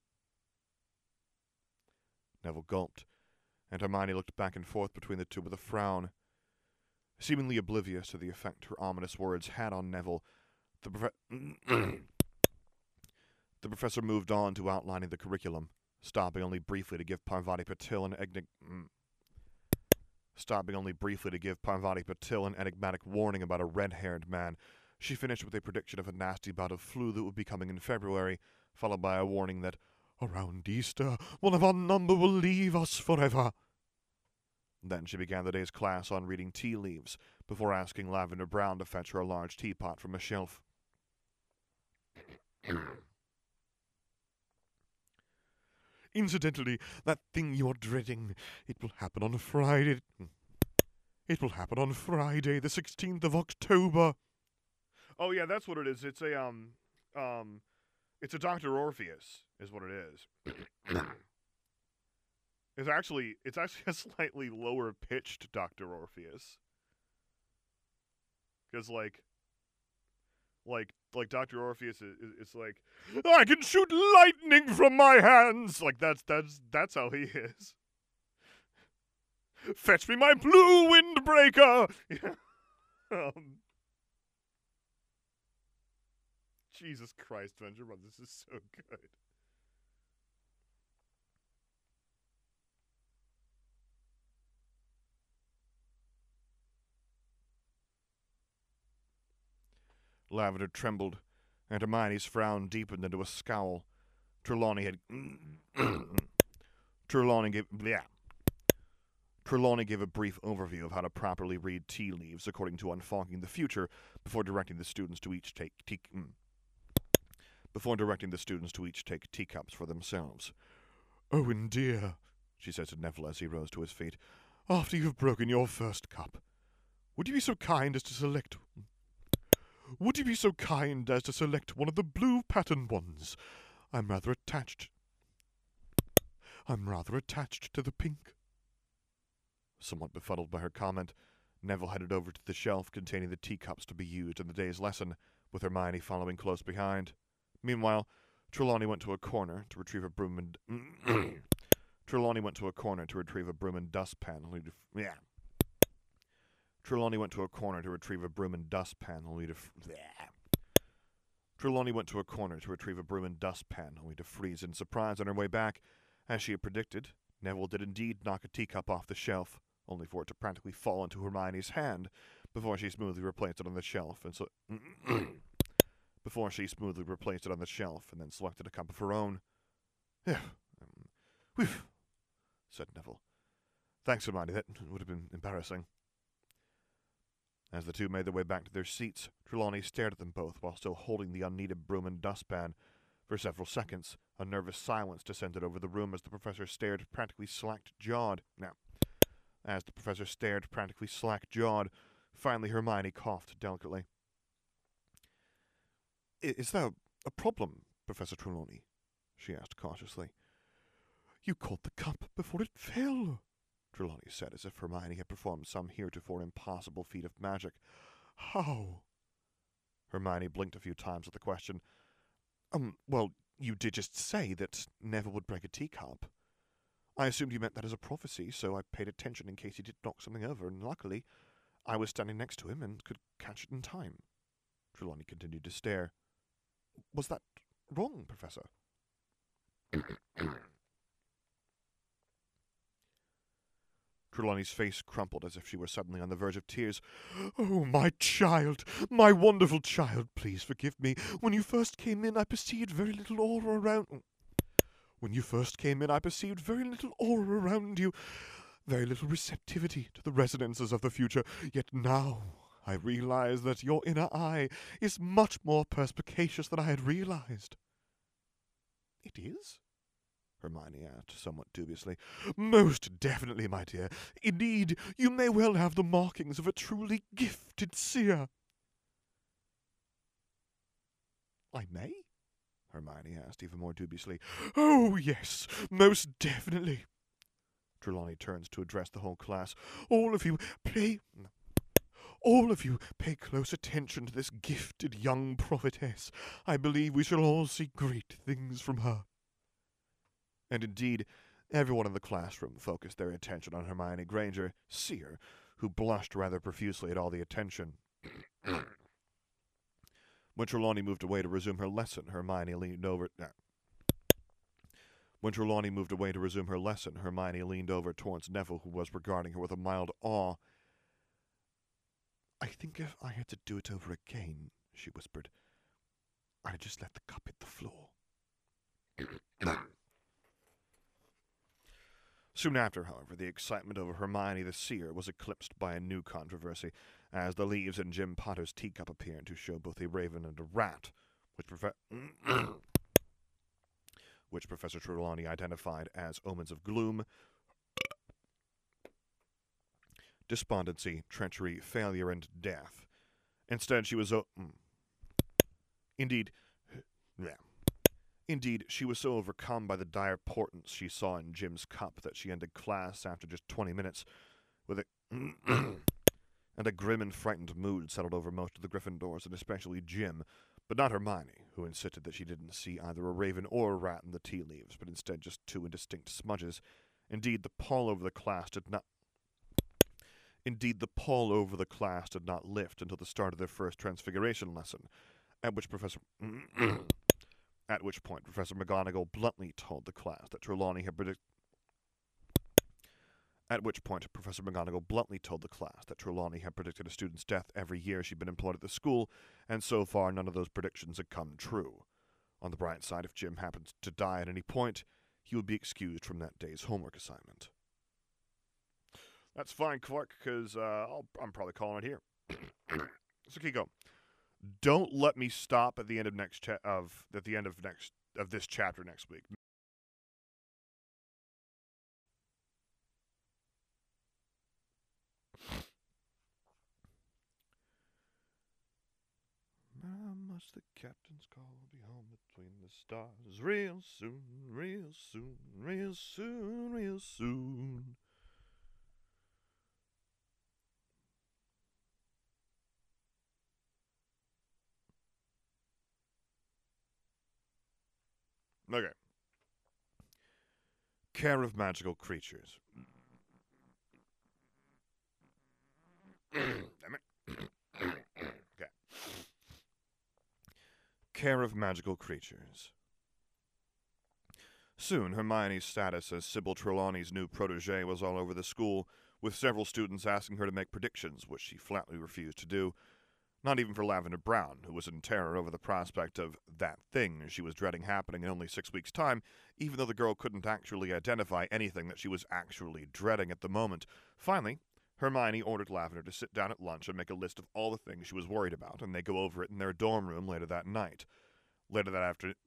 Speaker 1: Neville gulped, and Hermione looked back and forth between the two with a frown. Seemingly oblivious to the effect her ominous words had on Neville, the, prof- the professor moved on to outlining the curriculum, stopping only briefly to give Parvati Patil an enigmatic stopping only briefly to give Parvati Patil an enigmatic warning about a red-haired man. She finished with a prediction of a nasty bout of flu that would be coming in February, followed by a warning that around Easter, one of our number will leave us forever. Then she began the day's class on reading tea leaves, before asking Lavender Brown to fetch her a large teapot from a shelf. Incidentally, that thing you're dreading, it will happen on Friday. It will happen on Friday, the sixteenth of October. Oh yeah, that's what it is. It's a, um, um, it's a Doctor Orpheus, is what it is. It's actually, it's actually a slightly lower pitched Doctor Orpheus. Because, like, like, like Doctor Orpheus is, is, is like, I can shoot lightning from my hands! Like, that's, that's, that's how he is. Fetch me my blue windbreaker! um, Jesus Christ, Venture Run, this is so good. Lavender trembled, and Hermione's frown deepened into a scowl. Trelawney had... Trelawney gave... Yeah. Trelawney gave a brief overview of how to properly read tea leaves according to Unfogging the Future before directing the students to each take... Tea, mm, before directing the students to each take teacups for themselves. Owen, dear, she said to Neville as he rose to his feet, after you've broken your first cup, would you be so kind as to select... Would you be so kind as to select one of the blue pattern ones? I'm rather attached. I'm rather attached to the pink. Somewhat befuddled by her comment, Neville headed over to the shelf containing the teacups to be used in the day's lesson, with Hermione following close behind. Meanwhile, Trelawney went to a corner to retrieve a broom and... Trelawney went to a corner to retrieve a broom and dustpan. Only to... Yeah. Trelawney went to a corner to retrieve a broom and dustpan, only to... F- Trelawney went to a corner to retrieve a broom and dustpan, only to freeze in surprise on her way back. As she had predicted, Neville did indeed knock a teacup off the shelf, only for it to practically fall into Hermione's hand, before she smoothly replaced it on the shelf, and so... before she smoothly replaced it on the shelf and then selected a cup of her own. "Yeah, um, whew," said Neville. "Thanks, Hermione, that would have been embarrassing." As the two made their way back to their seats, Trelawney stared at them both while still holding the unneeded broom and dustpan. For several seconds, a nervous silence descended over the room as the professor stared practically slack-jawed. Now, as the professor stared practically slack-jawed, finally Hermione coughed delicately. "Is there a problem, Professor Trelawney?" she asked cautiously. "You caught the cup before it fell," Trelawney said, as if Hermione had performed some heretofore impossible feat of magic. "How?" Hermione blinked a few times at the question. Um, well, you did just say that Neville would break a teacup. I assumed you meant that as a prophecy, so I paid attention in case he did knock something over, and luckily, I was standing next to him and could catch it in time." Trelawney continued to stare. "Was that wrong, Professor?" Trelawney's face crumpled as if she were suddenly on the verge of tears. "Oh, my child, my wonderful child, please forgive me. When you first came in, I perceived very little aura around... When you first came in, I perceived very little aura around you, very little receptivity to the resonances of the future. Yet now I realize that your inner eye is much more perspicacious than I had realized." "It is?" Hermione asked, somewhat dubiously. "Most definitely, my dear. Indeed, you may well have the markings of a truly gifted seer." "I may?" Hermione asked, even more dubiously. "Oh, yes, most definitely." Trelawney turns to address the whole class. All of you, pay... All of you, pay close attention to this gifted young prophetess. I believe we shall all see great things from her." And indeed, everyone in the classroom focused their attention on Hermione Granger, seer, who blushed rather profusely at all the attention. When Trelawney moved away to resume her lesson, Hermione leaned over... Uh, when Trelawney moved away to resume her lesson, Hermione leaned over towards Neville, who was regarding her with a mild awe. "I think if I had to do it over again," she whispered, "I'd just let the cup hit the floor." Soon after, however, the excitement over Hermione the Seer was eclipsed by a new controversy, as the leaves in Jim Potter's teacup appeared to show both a raven and a rat, which, profe- which Professor Trelawney identified as omens of gloom, despondency, treachery, failure, and death. Instead, she was... O- Indeed... Yeah. Indeed, she was so overcome by the dire portents she saw in Jim's cup that she ended class after just twenty minutes, with a... and a grim and frightened mood settled over most of the Gryffindors, and especially Jim, but not Hermione, who insisted that she didn't see either a raven or a rat in the tea leaves, but instead just two indistinct smudges. Indeed, the pall over the class did not... Indeed, the pall over the class did not lift until the start of their first Transfiguration lesson, at which Professor... At which point, Professor McGonagall bluntly told the class that Trelawney had predicted... At which point, Professor McGonagall bluntly told the class that Trelawney had predicted a student's death every year she'd been employed at the school, and so far none of those predictions had come true. On the bright side, if Jim happened to die at any point, he would be excused from that day's homework assignment. That's fine, Clark, because uh, I'm probably calling it here. So keep going. Don't let me stop at the end of next cha- of at the end of next of this chapter next week. How much the captain's call be home between the stars real soon, real soon, real soon, real soon. Okay. Care of magical creatures. Damn it. Okay. Care of magical creatures. Soon, Hermione's status as Sybil Trelawney's new protege was all over the school, with several students asking her to make predictions, which she flatly refused to do. Not even for Lavender Brown, who was in terror over the prospect of that thing she was dreading happening in only six weeks' time, even though the girl couldn't actually identify anything that she was actually dreading at the moment. Finally, Hermione ordered Lavender to sit down at lunch and make a list of all the things she was worried about, and they go over it in their dorm room later that night. Later that afternoon...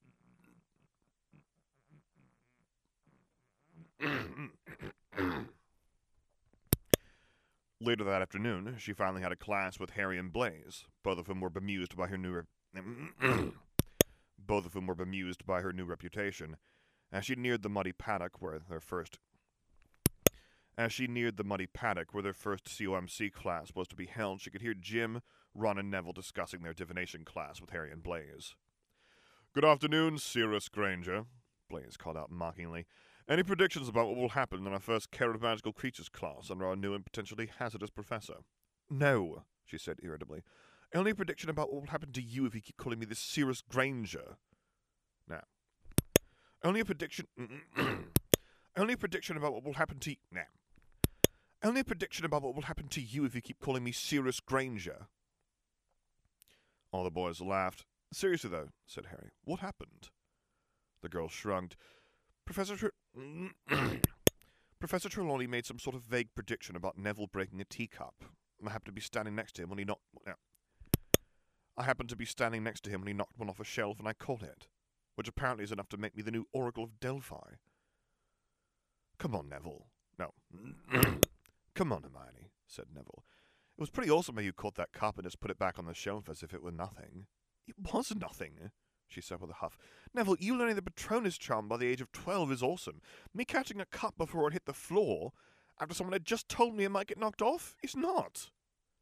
Speaker 1: Later that afternoon, she finally had a class with Harry and Blaise, both of whom were bemused by her new re- both of whom were bemused by her new reputation. As she neared the muddy paddock where their first As she neared the muddy paddock where their first C O M C class was to be held, she could hear Jim, Ron, and Neville discussing their divination class with Harry and Blaise. "Good afternoon, Sirius Granger," Blaise called out mockingly. "Any predictions about what will happen in our first Care of Magical Creatures class under our new and potentially hazardous professor?" "No," she said irritably. "Only a prediction about what will happen to you if you keep calling me this Sirius Granger." Now. Only a prediction... Only a prediction about what will happen to you... Now. Only a prediction about what will happen to you if you keep calling me Sirius Granger. All the boys laughed. "Seriously, though," said Harry, "what happened?" The girl shrugged. Professor Tre- Professor Trelawney made some sort of vague prediction about Neville breaking a teacup. I happened to be standing next to him when he knocked... I happened to be standing next to him when he knocked one off a shelf, and I caught it, which apparently is enough to make me the new Oracle of Delphi. Come on, Neville. No. Come on, Hermione, said Neville. It was pretty awesome how you caught that cup and just put it back on the shelf as if it were nothing. It was nothing, she said with a huff. Neville, you learning the Patronus charm by the age of twelve is awesome. Me catching a cup before it hit the floor, after someone had just told me it might get knocked off, is not.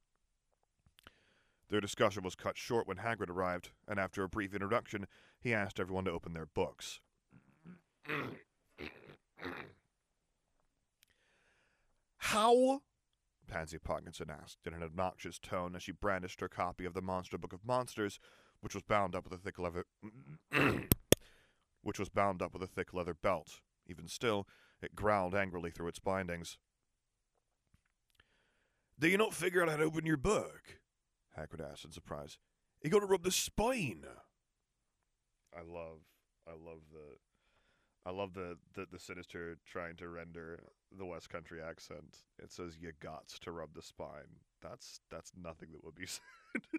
Speaker 1: Their discussion was cut short when Hagrid arrived, and after a brief introduction, he asked everyone to open their books. How? Pansy Parkinson asked in an obnoxious tone as she brandished her copy of the Monster Book of Monsters, which was bound up with a thick leather which was bound up with a thick leather belt. Even still, it growled angrily through its bindings. Do you not figure out how to open your book? Hagrid asked in surprise. You got to rub the spine. I love, I love the, I love the, the, the Sinister trying to render the West Country accent. It says you gots to rub the spine. That's, that's nothing that would be said.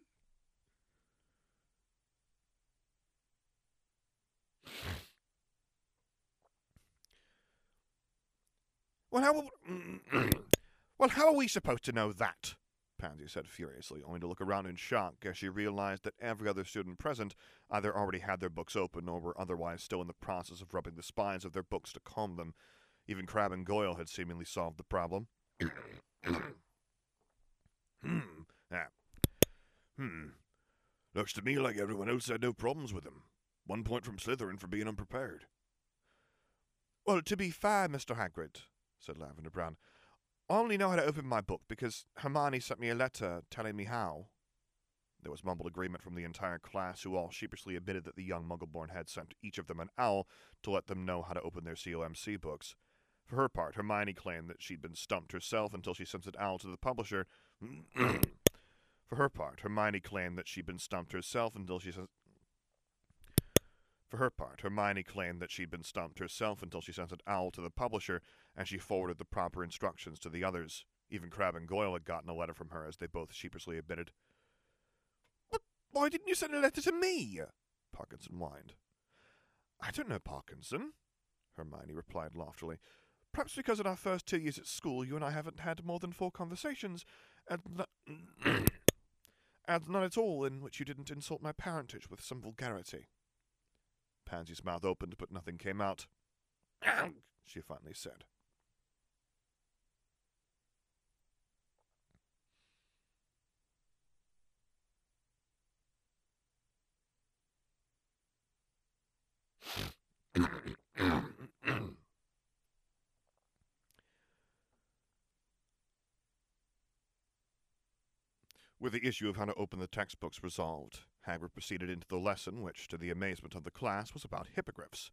Speaker 1: Well, how, well, how are we supposed to know that? Pansy said furiously, only to look around in shock as she realized that every other student present either already had their books open or were otherwise still in the process of rubbing the spines of their books to calm them. Even Crabbe and Goyle had seemingly solved the problem. hmm. Ah. Hmm. Looks to me like everyone else had no problems with him. One point from Slytherin for being unprepared. Well, to be fair, Mister Hagrid, said Lavender Brown, I only know how to open my book because Hermione sent me a letter telling me how. There was mumbled agreement from the entire class, who all sheepishly admitted that the young Muggleborn had sent each of them an owl to let them know how to open their C O M C books. For her part, Hermione claimed that she'd been stumped herself until she sent an owl to the publisher. For her part, Hermione claimed that she'd been stumped herself until she sent... For her part, Hermione claimed that she'd been stumped herself until she sent an owl to the publisher, and she forwarded the proper instructions to the others. Even Crabbe and Goyle had gotten a letter from her, as they both sheepishly admitted. But why didn't you send a letter to me? Parkinson whined. I don't know, Parkinson, Hermione replied loftily. Perhaps because in our first two years at school you and I haven't had more than four conversations, and, n- and none at all in which you didn't insult my parentage with some vulgarity. Pansy's mouth opened, but nothing came out. She finally said. With the issue of how to open the textbooks resolved, Hagrid proceeded into the lesson, which, to the amazement of the class, was about hippogriffs.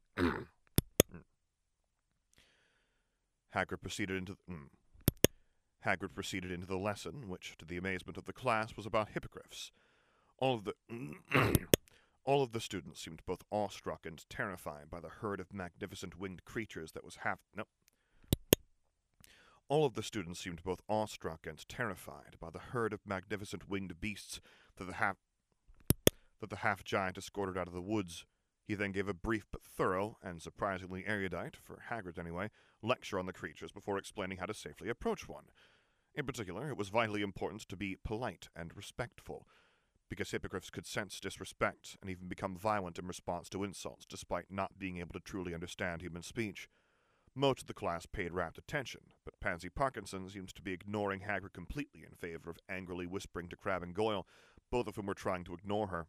Speaker 1: Hagrid proceeded into... Mm. Hagrid proceeded into the lesson, which, to the amazement of the class, was about hippogriffs. All of the all of the students seemed both awestruck and terrified by the herd of magnificent winged creatures that was half no. All of the students seemed both awestruck and terrified by the herd of magnificent winged beasts that the half that the half giant escorted out of the woods. He then gave a brief but thorough, and surprisingly erudite, for Hagrid anyway, lecture on the creatures before explaining how to safely approach one. In particular, it was vitally important to be polite and respectful, because hippogriffs could sense disrespect and even become violent in response to insults, despite not being able to truly understand human speech. Most of the class paid rapt attention, but Pansy Parkinson seemed to be ignoring Hagrid completely in favor of angrily whispering to Crabbe and Goyle, both of whom were trying to ignore her.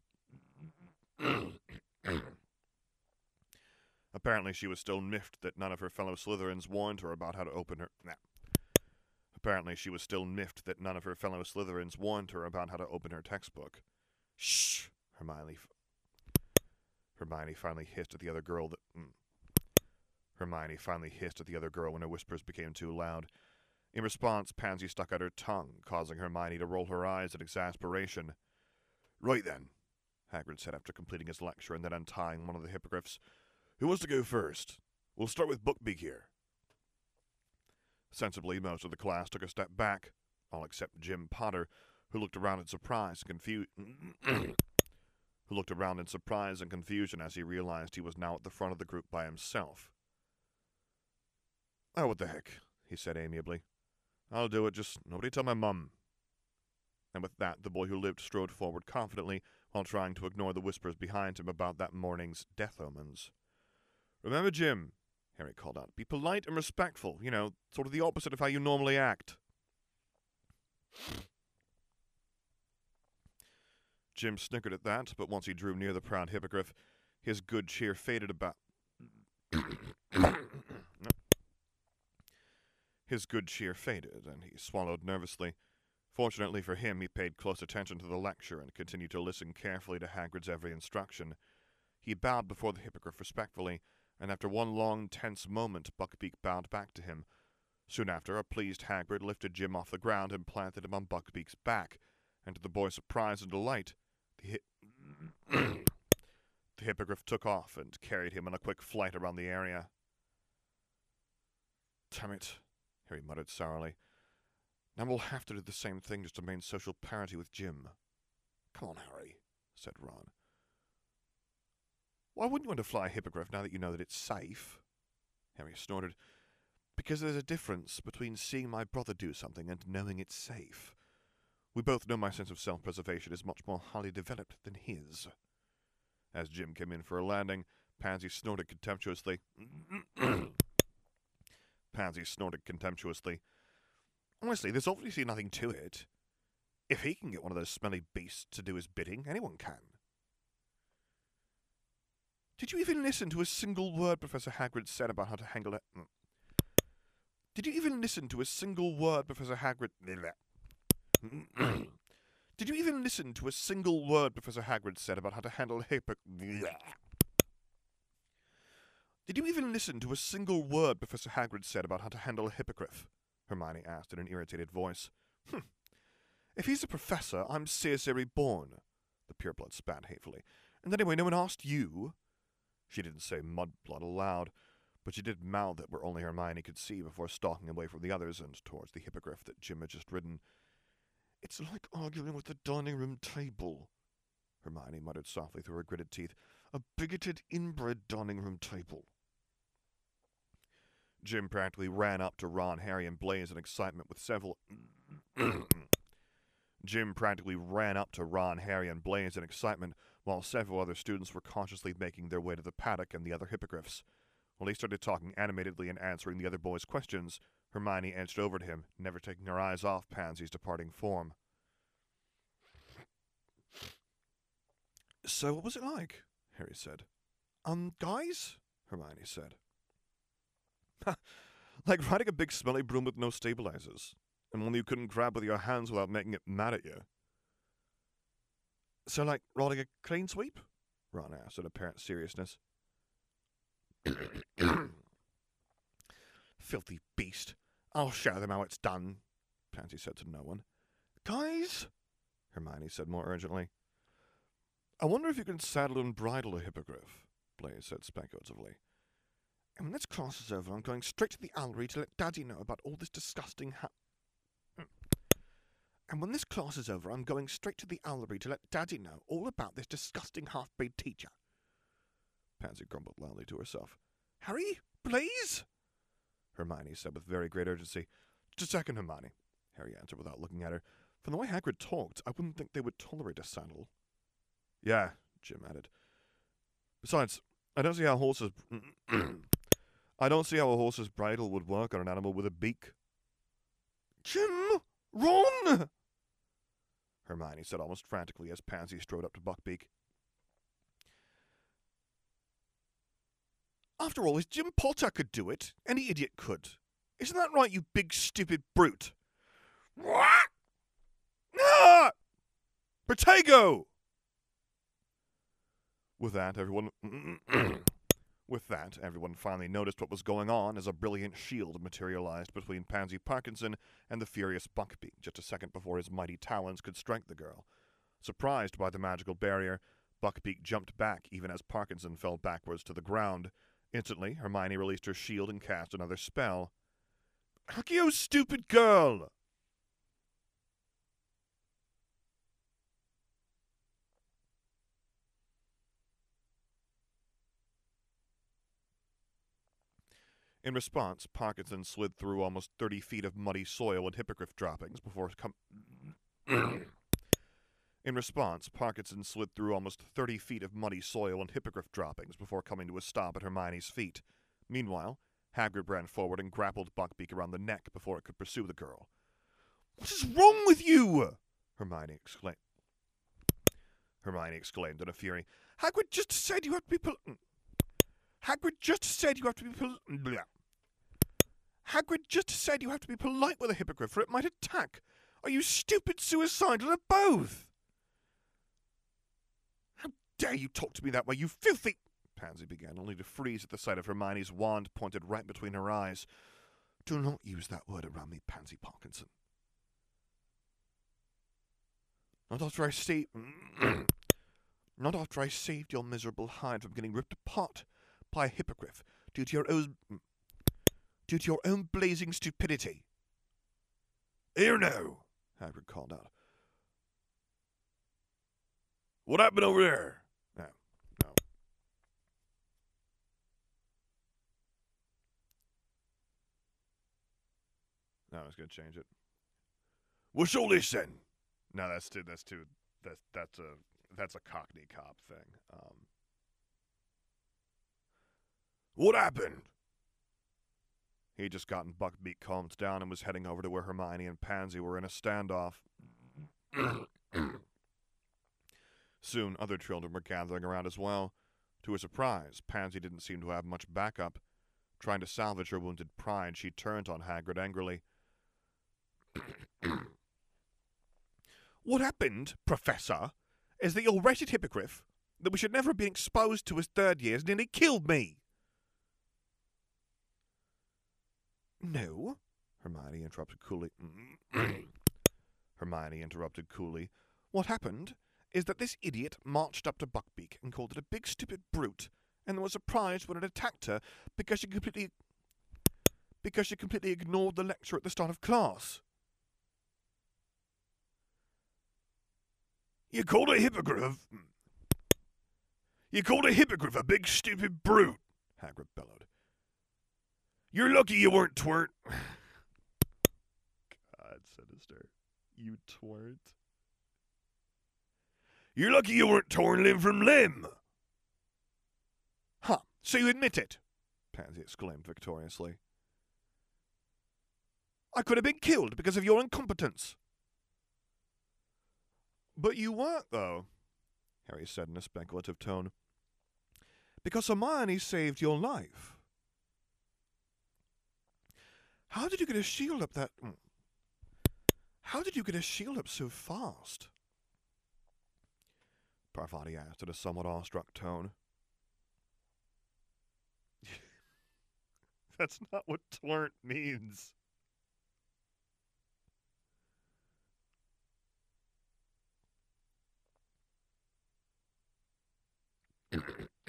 Speaker 1: Apparently she was still miffed that none of her fellow Slytherins warned her about how to open her... Nah. Apparently she was still miffed that none of her fellow Slytherins warned her about how to open her textbook. Shh! Hermione... F- Hermione finally hissed at the other girl that... Mm. Hermione finally hissed at the other girl when her whispers became too loud. In response, Pansy stuck out her tongue, causing Hermione to roll her eyes in exasperation. Right then, Hagrid said after completing his lecture and then untying one of the hippogriffs. Who wants to go first? We'll start with Buckbeak here. Sensibly, most of the class took a step back, all except Jim Potter, who looked around in surprise and confusion. who looked around in surprise and confusion as he realized he was now at the front of the group by himself. Oh, what the heck, he said amiably. I'll do it, just nobody tell my mum. And with that, the boy who lived strode forward confidently while trying to ignore the whispers behind him about that morning's death omens. Remember, Jim, Harry called out, be polite and respectful, you know, sort of the opposite of how you normally act. Jim snickered at that, but once he drew near the proud hippogriff, his good cheer faded about... no. His good cheer faded, and he swallowed nervously. Fortunately for him, he paid close attention to the lecture and continued to listen carefully to Hagrid's every instruction. He bowed before the hippogriff respectfully, and after one long, tense moment, Buckbeak bowed back to him. Soon after, a pleased Hagrid lifted Jim off the ground and planted him on Buckbeak's back, and to the boy's surprise and delight, the, hi- the hippogriff took off and carried him on a quick flight around the area. Damn it, Harry muttered sourly. Now we'll have to do the same thing just to maintain social parity with Jim. Come on, Harry, said Ron. Why wouldn't you want to fly a hippogriff now that you know that it's safe? Harry snorted. Because there's a difference between seeing my brother do something and knowing it's safe. We both know my sense of self-preservation is much more highly developed than his. As Jim came in for a landing, Pansy snorted contemptuously. Pansy snorted contemptuously. Honestly, there's obviously nothing to it. If he can get one of those smelly beasts to do his bidding, anyone can. Did you even listen to a single word Professor Hagrid said about how to handle it? Did you even listen to a single word Professor Hagrid... Did you even listen to a single word Professor Hagrid said about how to handle a hippo... Did you even listen to a single word Professor Hagrid said about how to handle a hippogriff? Hermione asked in an irritated voice. Hm. If he's a professor, I'm seriously reborn, the pureblood spat hatefully. And anyway, no one asked you... She didn't say mudblood aloud, but she did mouth it where only Hermione could see before stalking away from the others and towards the hippogriff that Jim had just ridden. It's like arguing with the dining room table, Hermione muttered softly through her gritted teeth. A bigoted, inbred dining room table. Jim practically ran up to Ron, Harry, and Blaise in excitement with several... Jim practically ran up to Ron, Harry, and Blaise in excitement, while several other students were cautiously making their way to the paddock and the other hippogriffs. While he started talking animatedly and answering the other boys' questions, Hermione edged over to him, never taking her eyes off Pansy's departing form. So what was it like? Harry said. Um, guys? Hermione said. Like riding a big smelly broom with no stabilizers, and one you couldn't grab with your hands without making it mad at you. So like riding a clean sweep? Ron asked in apparent seriousness. Filthy beast. I'll show them how it's done, Pansy said to no one. Guys, Hermione said more urgently. I wonder if you can saddle and bridle a hippogriff, Blaise said speculatively. And when this class is over, I'm going straight to the Owlery to let Daddy know about all this disgusting ha- And when this class is over, I'm going straight to the Owlery to let Daddy know all about this disgusting half-breed teacher. Pansy grumbled loudly to herself. Harry? Blaise? Hermione said with very great urgency. Just a second, Hermione, Harry answered without looking at her. From the way Hagrid talked, I wouldn't think they would tolerate a saddle. Yeah, Jim added. Besides, I don't see how horses... I don't see how a horse's bridle would work on an animal with a beak. Jim! Ron! Hermione said almost frantically as Pansy strode up to Buckbeak. After all, if Jim Potter could do it, any idiot could. Isn't that right, you big stupid brute? What? Ah! Protego! With that, everyone... With that, everyone finally noticed what was going on as a brilliant shield materialized between Pansy Parkinson and the furious Buckbeak just a second before his mighty talons could strike the girl. Surprised by the magical barrier, Buckbeak jumped back even as Parkinson fell backwards to the ground. Instantly, Hermione released her shield and cast another spell. Accio, stupid girl! In response, Parkinson slid through almost thirty feet of muddy soil and hippogriff droppings before com- In response, Parkinson slid through almost thirty feet of muddy soil and hippogriff droppings before coming to a stop at Hermione's feet. Meanwhile, Hagrid ran forward and grappled Buckbeak around the neck before it could pursue the girl. What is wrong with you? Hermione exclaimed. Hermione exclaimed in a fury. Hagrid just said you have to be pol- Hagrid just said you have to be pol- Hagrid just said you have to be polite with a hippogriff or it might attack. Are you stupid, suicidal, or both? How dare you talk to me that way, you filthy... Pansy began, only to freeze at the sight of Hermione's wand pointed right between her eyes. Do not use that word around me, Pansy Parkinson. Not after I saved... Not after I saved your miserable hide from getting ripped apart by a hippogriff due to your own... due to your own blazing stupidity. Here now, Hagrid called out. What happened over there? No, no. No, I was going to change it. What's all this then? No, that's too, that's too, that's, that's a, that's a Cockney cop thing. Um, what happened? He had just gotten Buckbeak calmed down and was heading over to where Hermione and Pansy were in a standoff. Soon, other children were gathering around as well. To her surprise, Pansy didn't seem to have much backup. Trying to salvage her wounded pride, she turned on Hagrid angrily. What happened, Professor, is that your wretched hippogriff, that we should never have been exposed to as third years, nearly killed me. No, Hermione interrupted coolly. Hermione interrupted coolly. What happened is that this idiot marched up to Buckbeak and called it a big stupid brute, and was surprised when it attacked her because she completely because she completely ignored the lecture at the start of class. You called a hippogriff You called a hippogriff a big stupid brute, Hagrid bellowed. You're lucky you weren't twert. God, sinister. You twert. You're lucky you weren't torn limb from limb. Huh, so you admit it, Pansy exclaimed victoriously. I could have been killed because of your incompetence. But you weren't, though, Harry said in a speculative tone. Because Hermione saved your life. How did you get a shield up that... How did you get a shield up so fast? Parvati asked in a somewhat awestruck tone. That's not what twert means.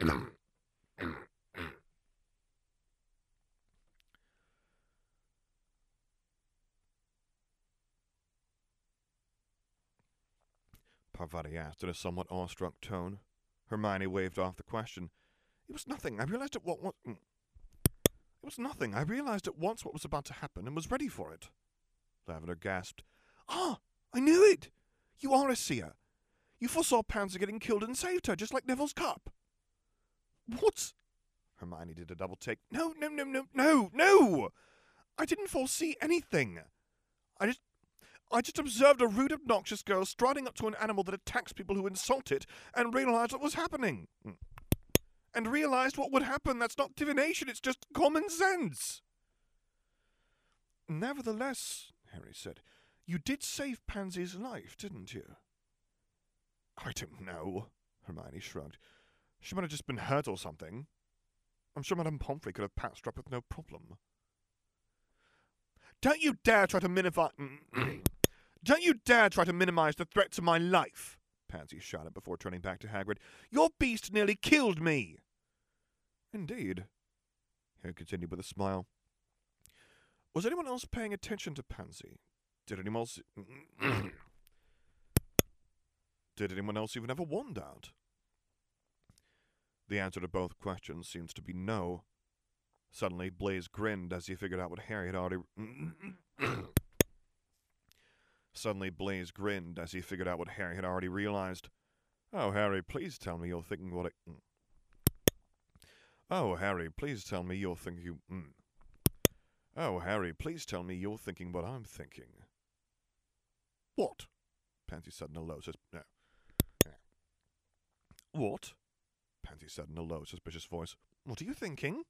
Speaker 1: Parvati asked in a somewhat awestruck tone. Hermione waved off the question. It was nothing. I realized at what, what It was nothing. I realized at once what was about to happen and was ready for it. Lavender gasped. Ah, I knew it! You are a seer. You foresaw Pansy getting killed and saved her, just like Neville's cup. What? Hermione did a double take. No, no, no, no, no, no! I didn't foresee anything. I just... I just observed a rude, obnoxious girl striding up to an animal that attacks people who insult it and realized what was happening. And realized what would happen. That's not divination, it's just common sense. Nevertheless, Harry said, you did save Pansy's life, didn't you? I don't know, Hermione shrugged. She might have just been hurt or something. I'm sure Madame Pomfrey could have patched her up with no problem. Don't you dare try to minimize... Don't you dare try to minimize the threat to my life, Pansy shouted before turning back to Hagrid. Your beast nearly killed me. Indeed, Harry continued with a smile. Was anyone else paying attention to Pansy? Did anyone else... Did anyone else even ever wand out? The answer to both questions seems to be no. Suddenly, Blaise grinned as he figured out what Harry had already... Suddenly, Blaise grinned as he figured out what Harry had already realized. Oh, Harry, please tell me you're thinking what it... Oh, Harry, please tell me you're thinking... Mm. Oh, Harry, please tell me you're thinking what I'm thinking. What? Pansy said in a low... Sus- no. no. What? Pansy said in a low, suspicious voice. What are you thinking?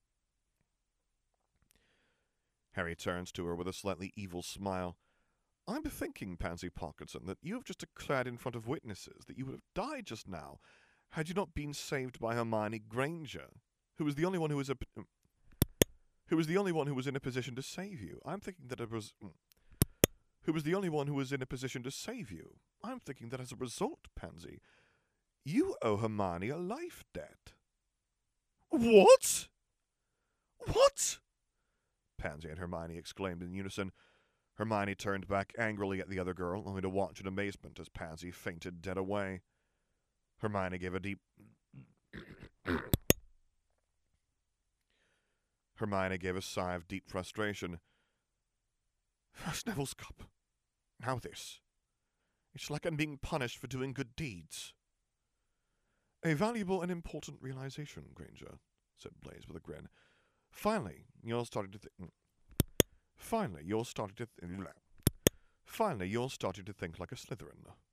Speaker 1: Harry turns to her with a slightly evil smile. I'm thinking, Pansy Parkinson, that you have just declared in front of witnesses that you would have died just now had you not been saved by Hermione Granger, who was the only one who was a, who was the only one who was in a position to save you. I'm thinking that it was, who was the only one who was in a position to save you. I'm thinking that as a result, Pansy, you owe Hermione a life debt. What? What? Pansy and Hermione exclaimed in unison. Hermione turned back angrily at the other girl, only to watch in amazement as Pansy fainted dead away. Hermione gave a deep... Hermione gave a sigh of deep frustration. First Neville's cup. Now this. It's like I'm being punished for doing good deeds. A valuable and important realization, Granger, said Blaise with a grin. Finally, you're starting to think... Finally, you're starting to... Th- Finally, you're starting to think like a Slytherin.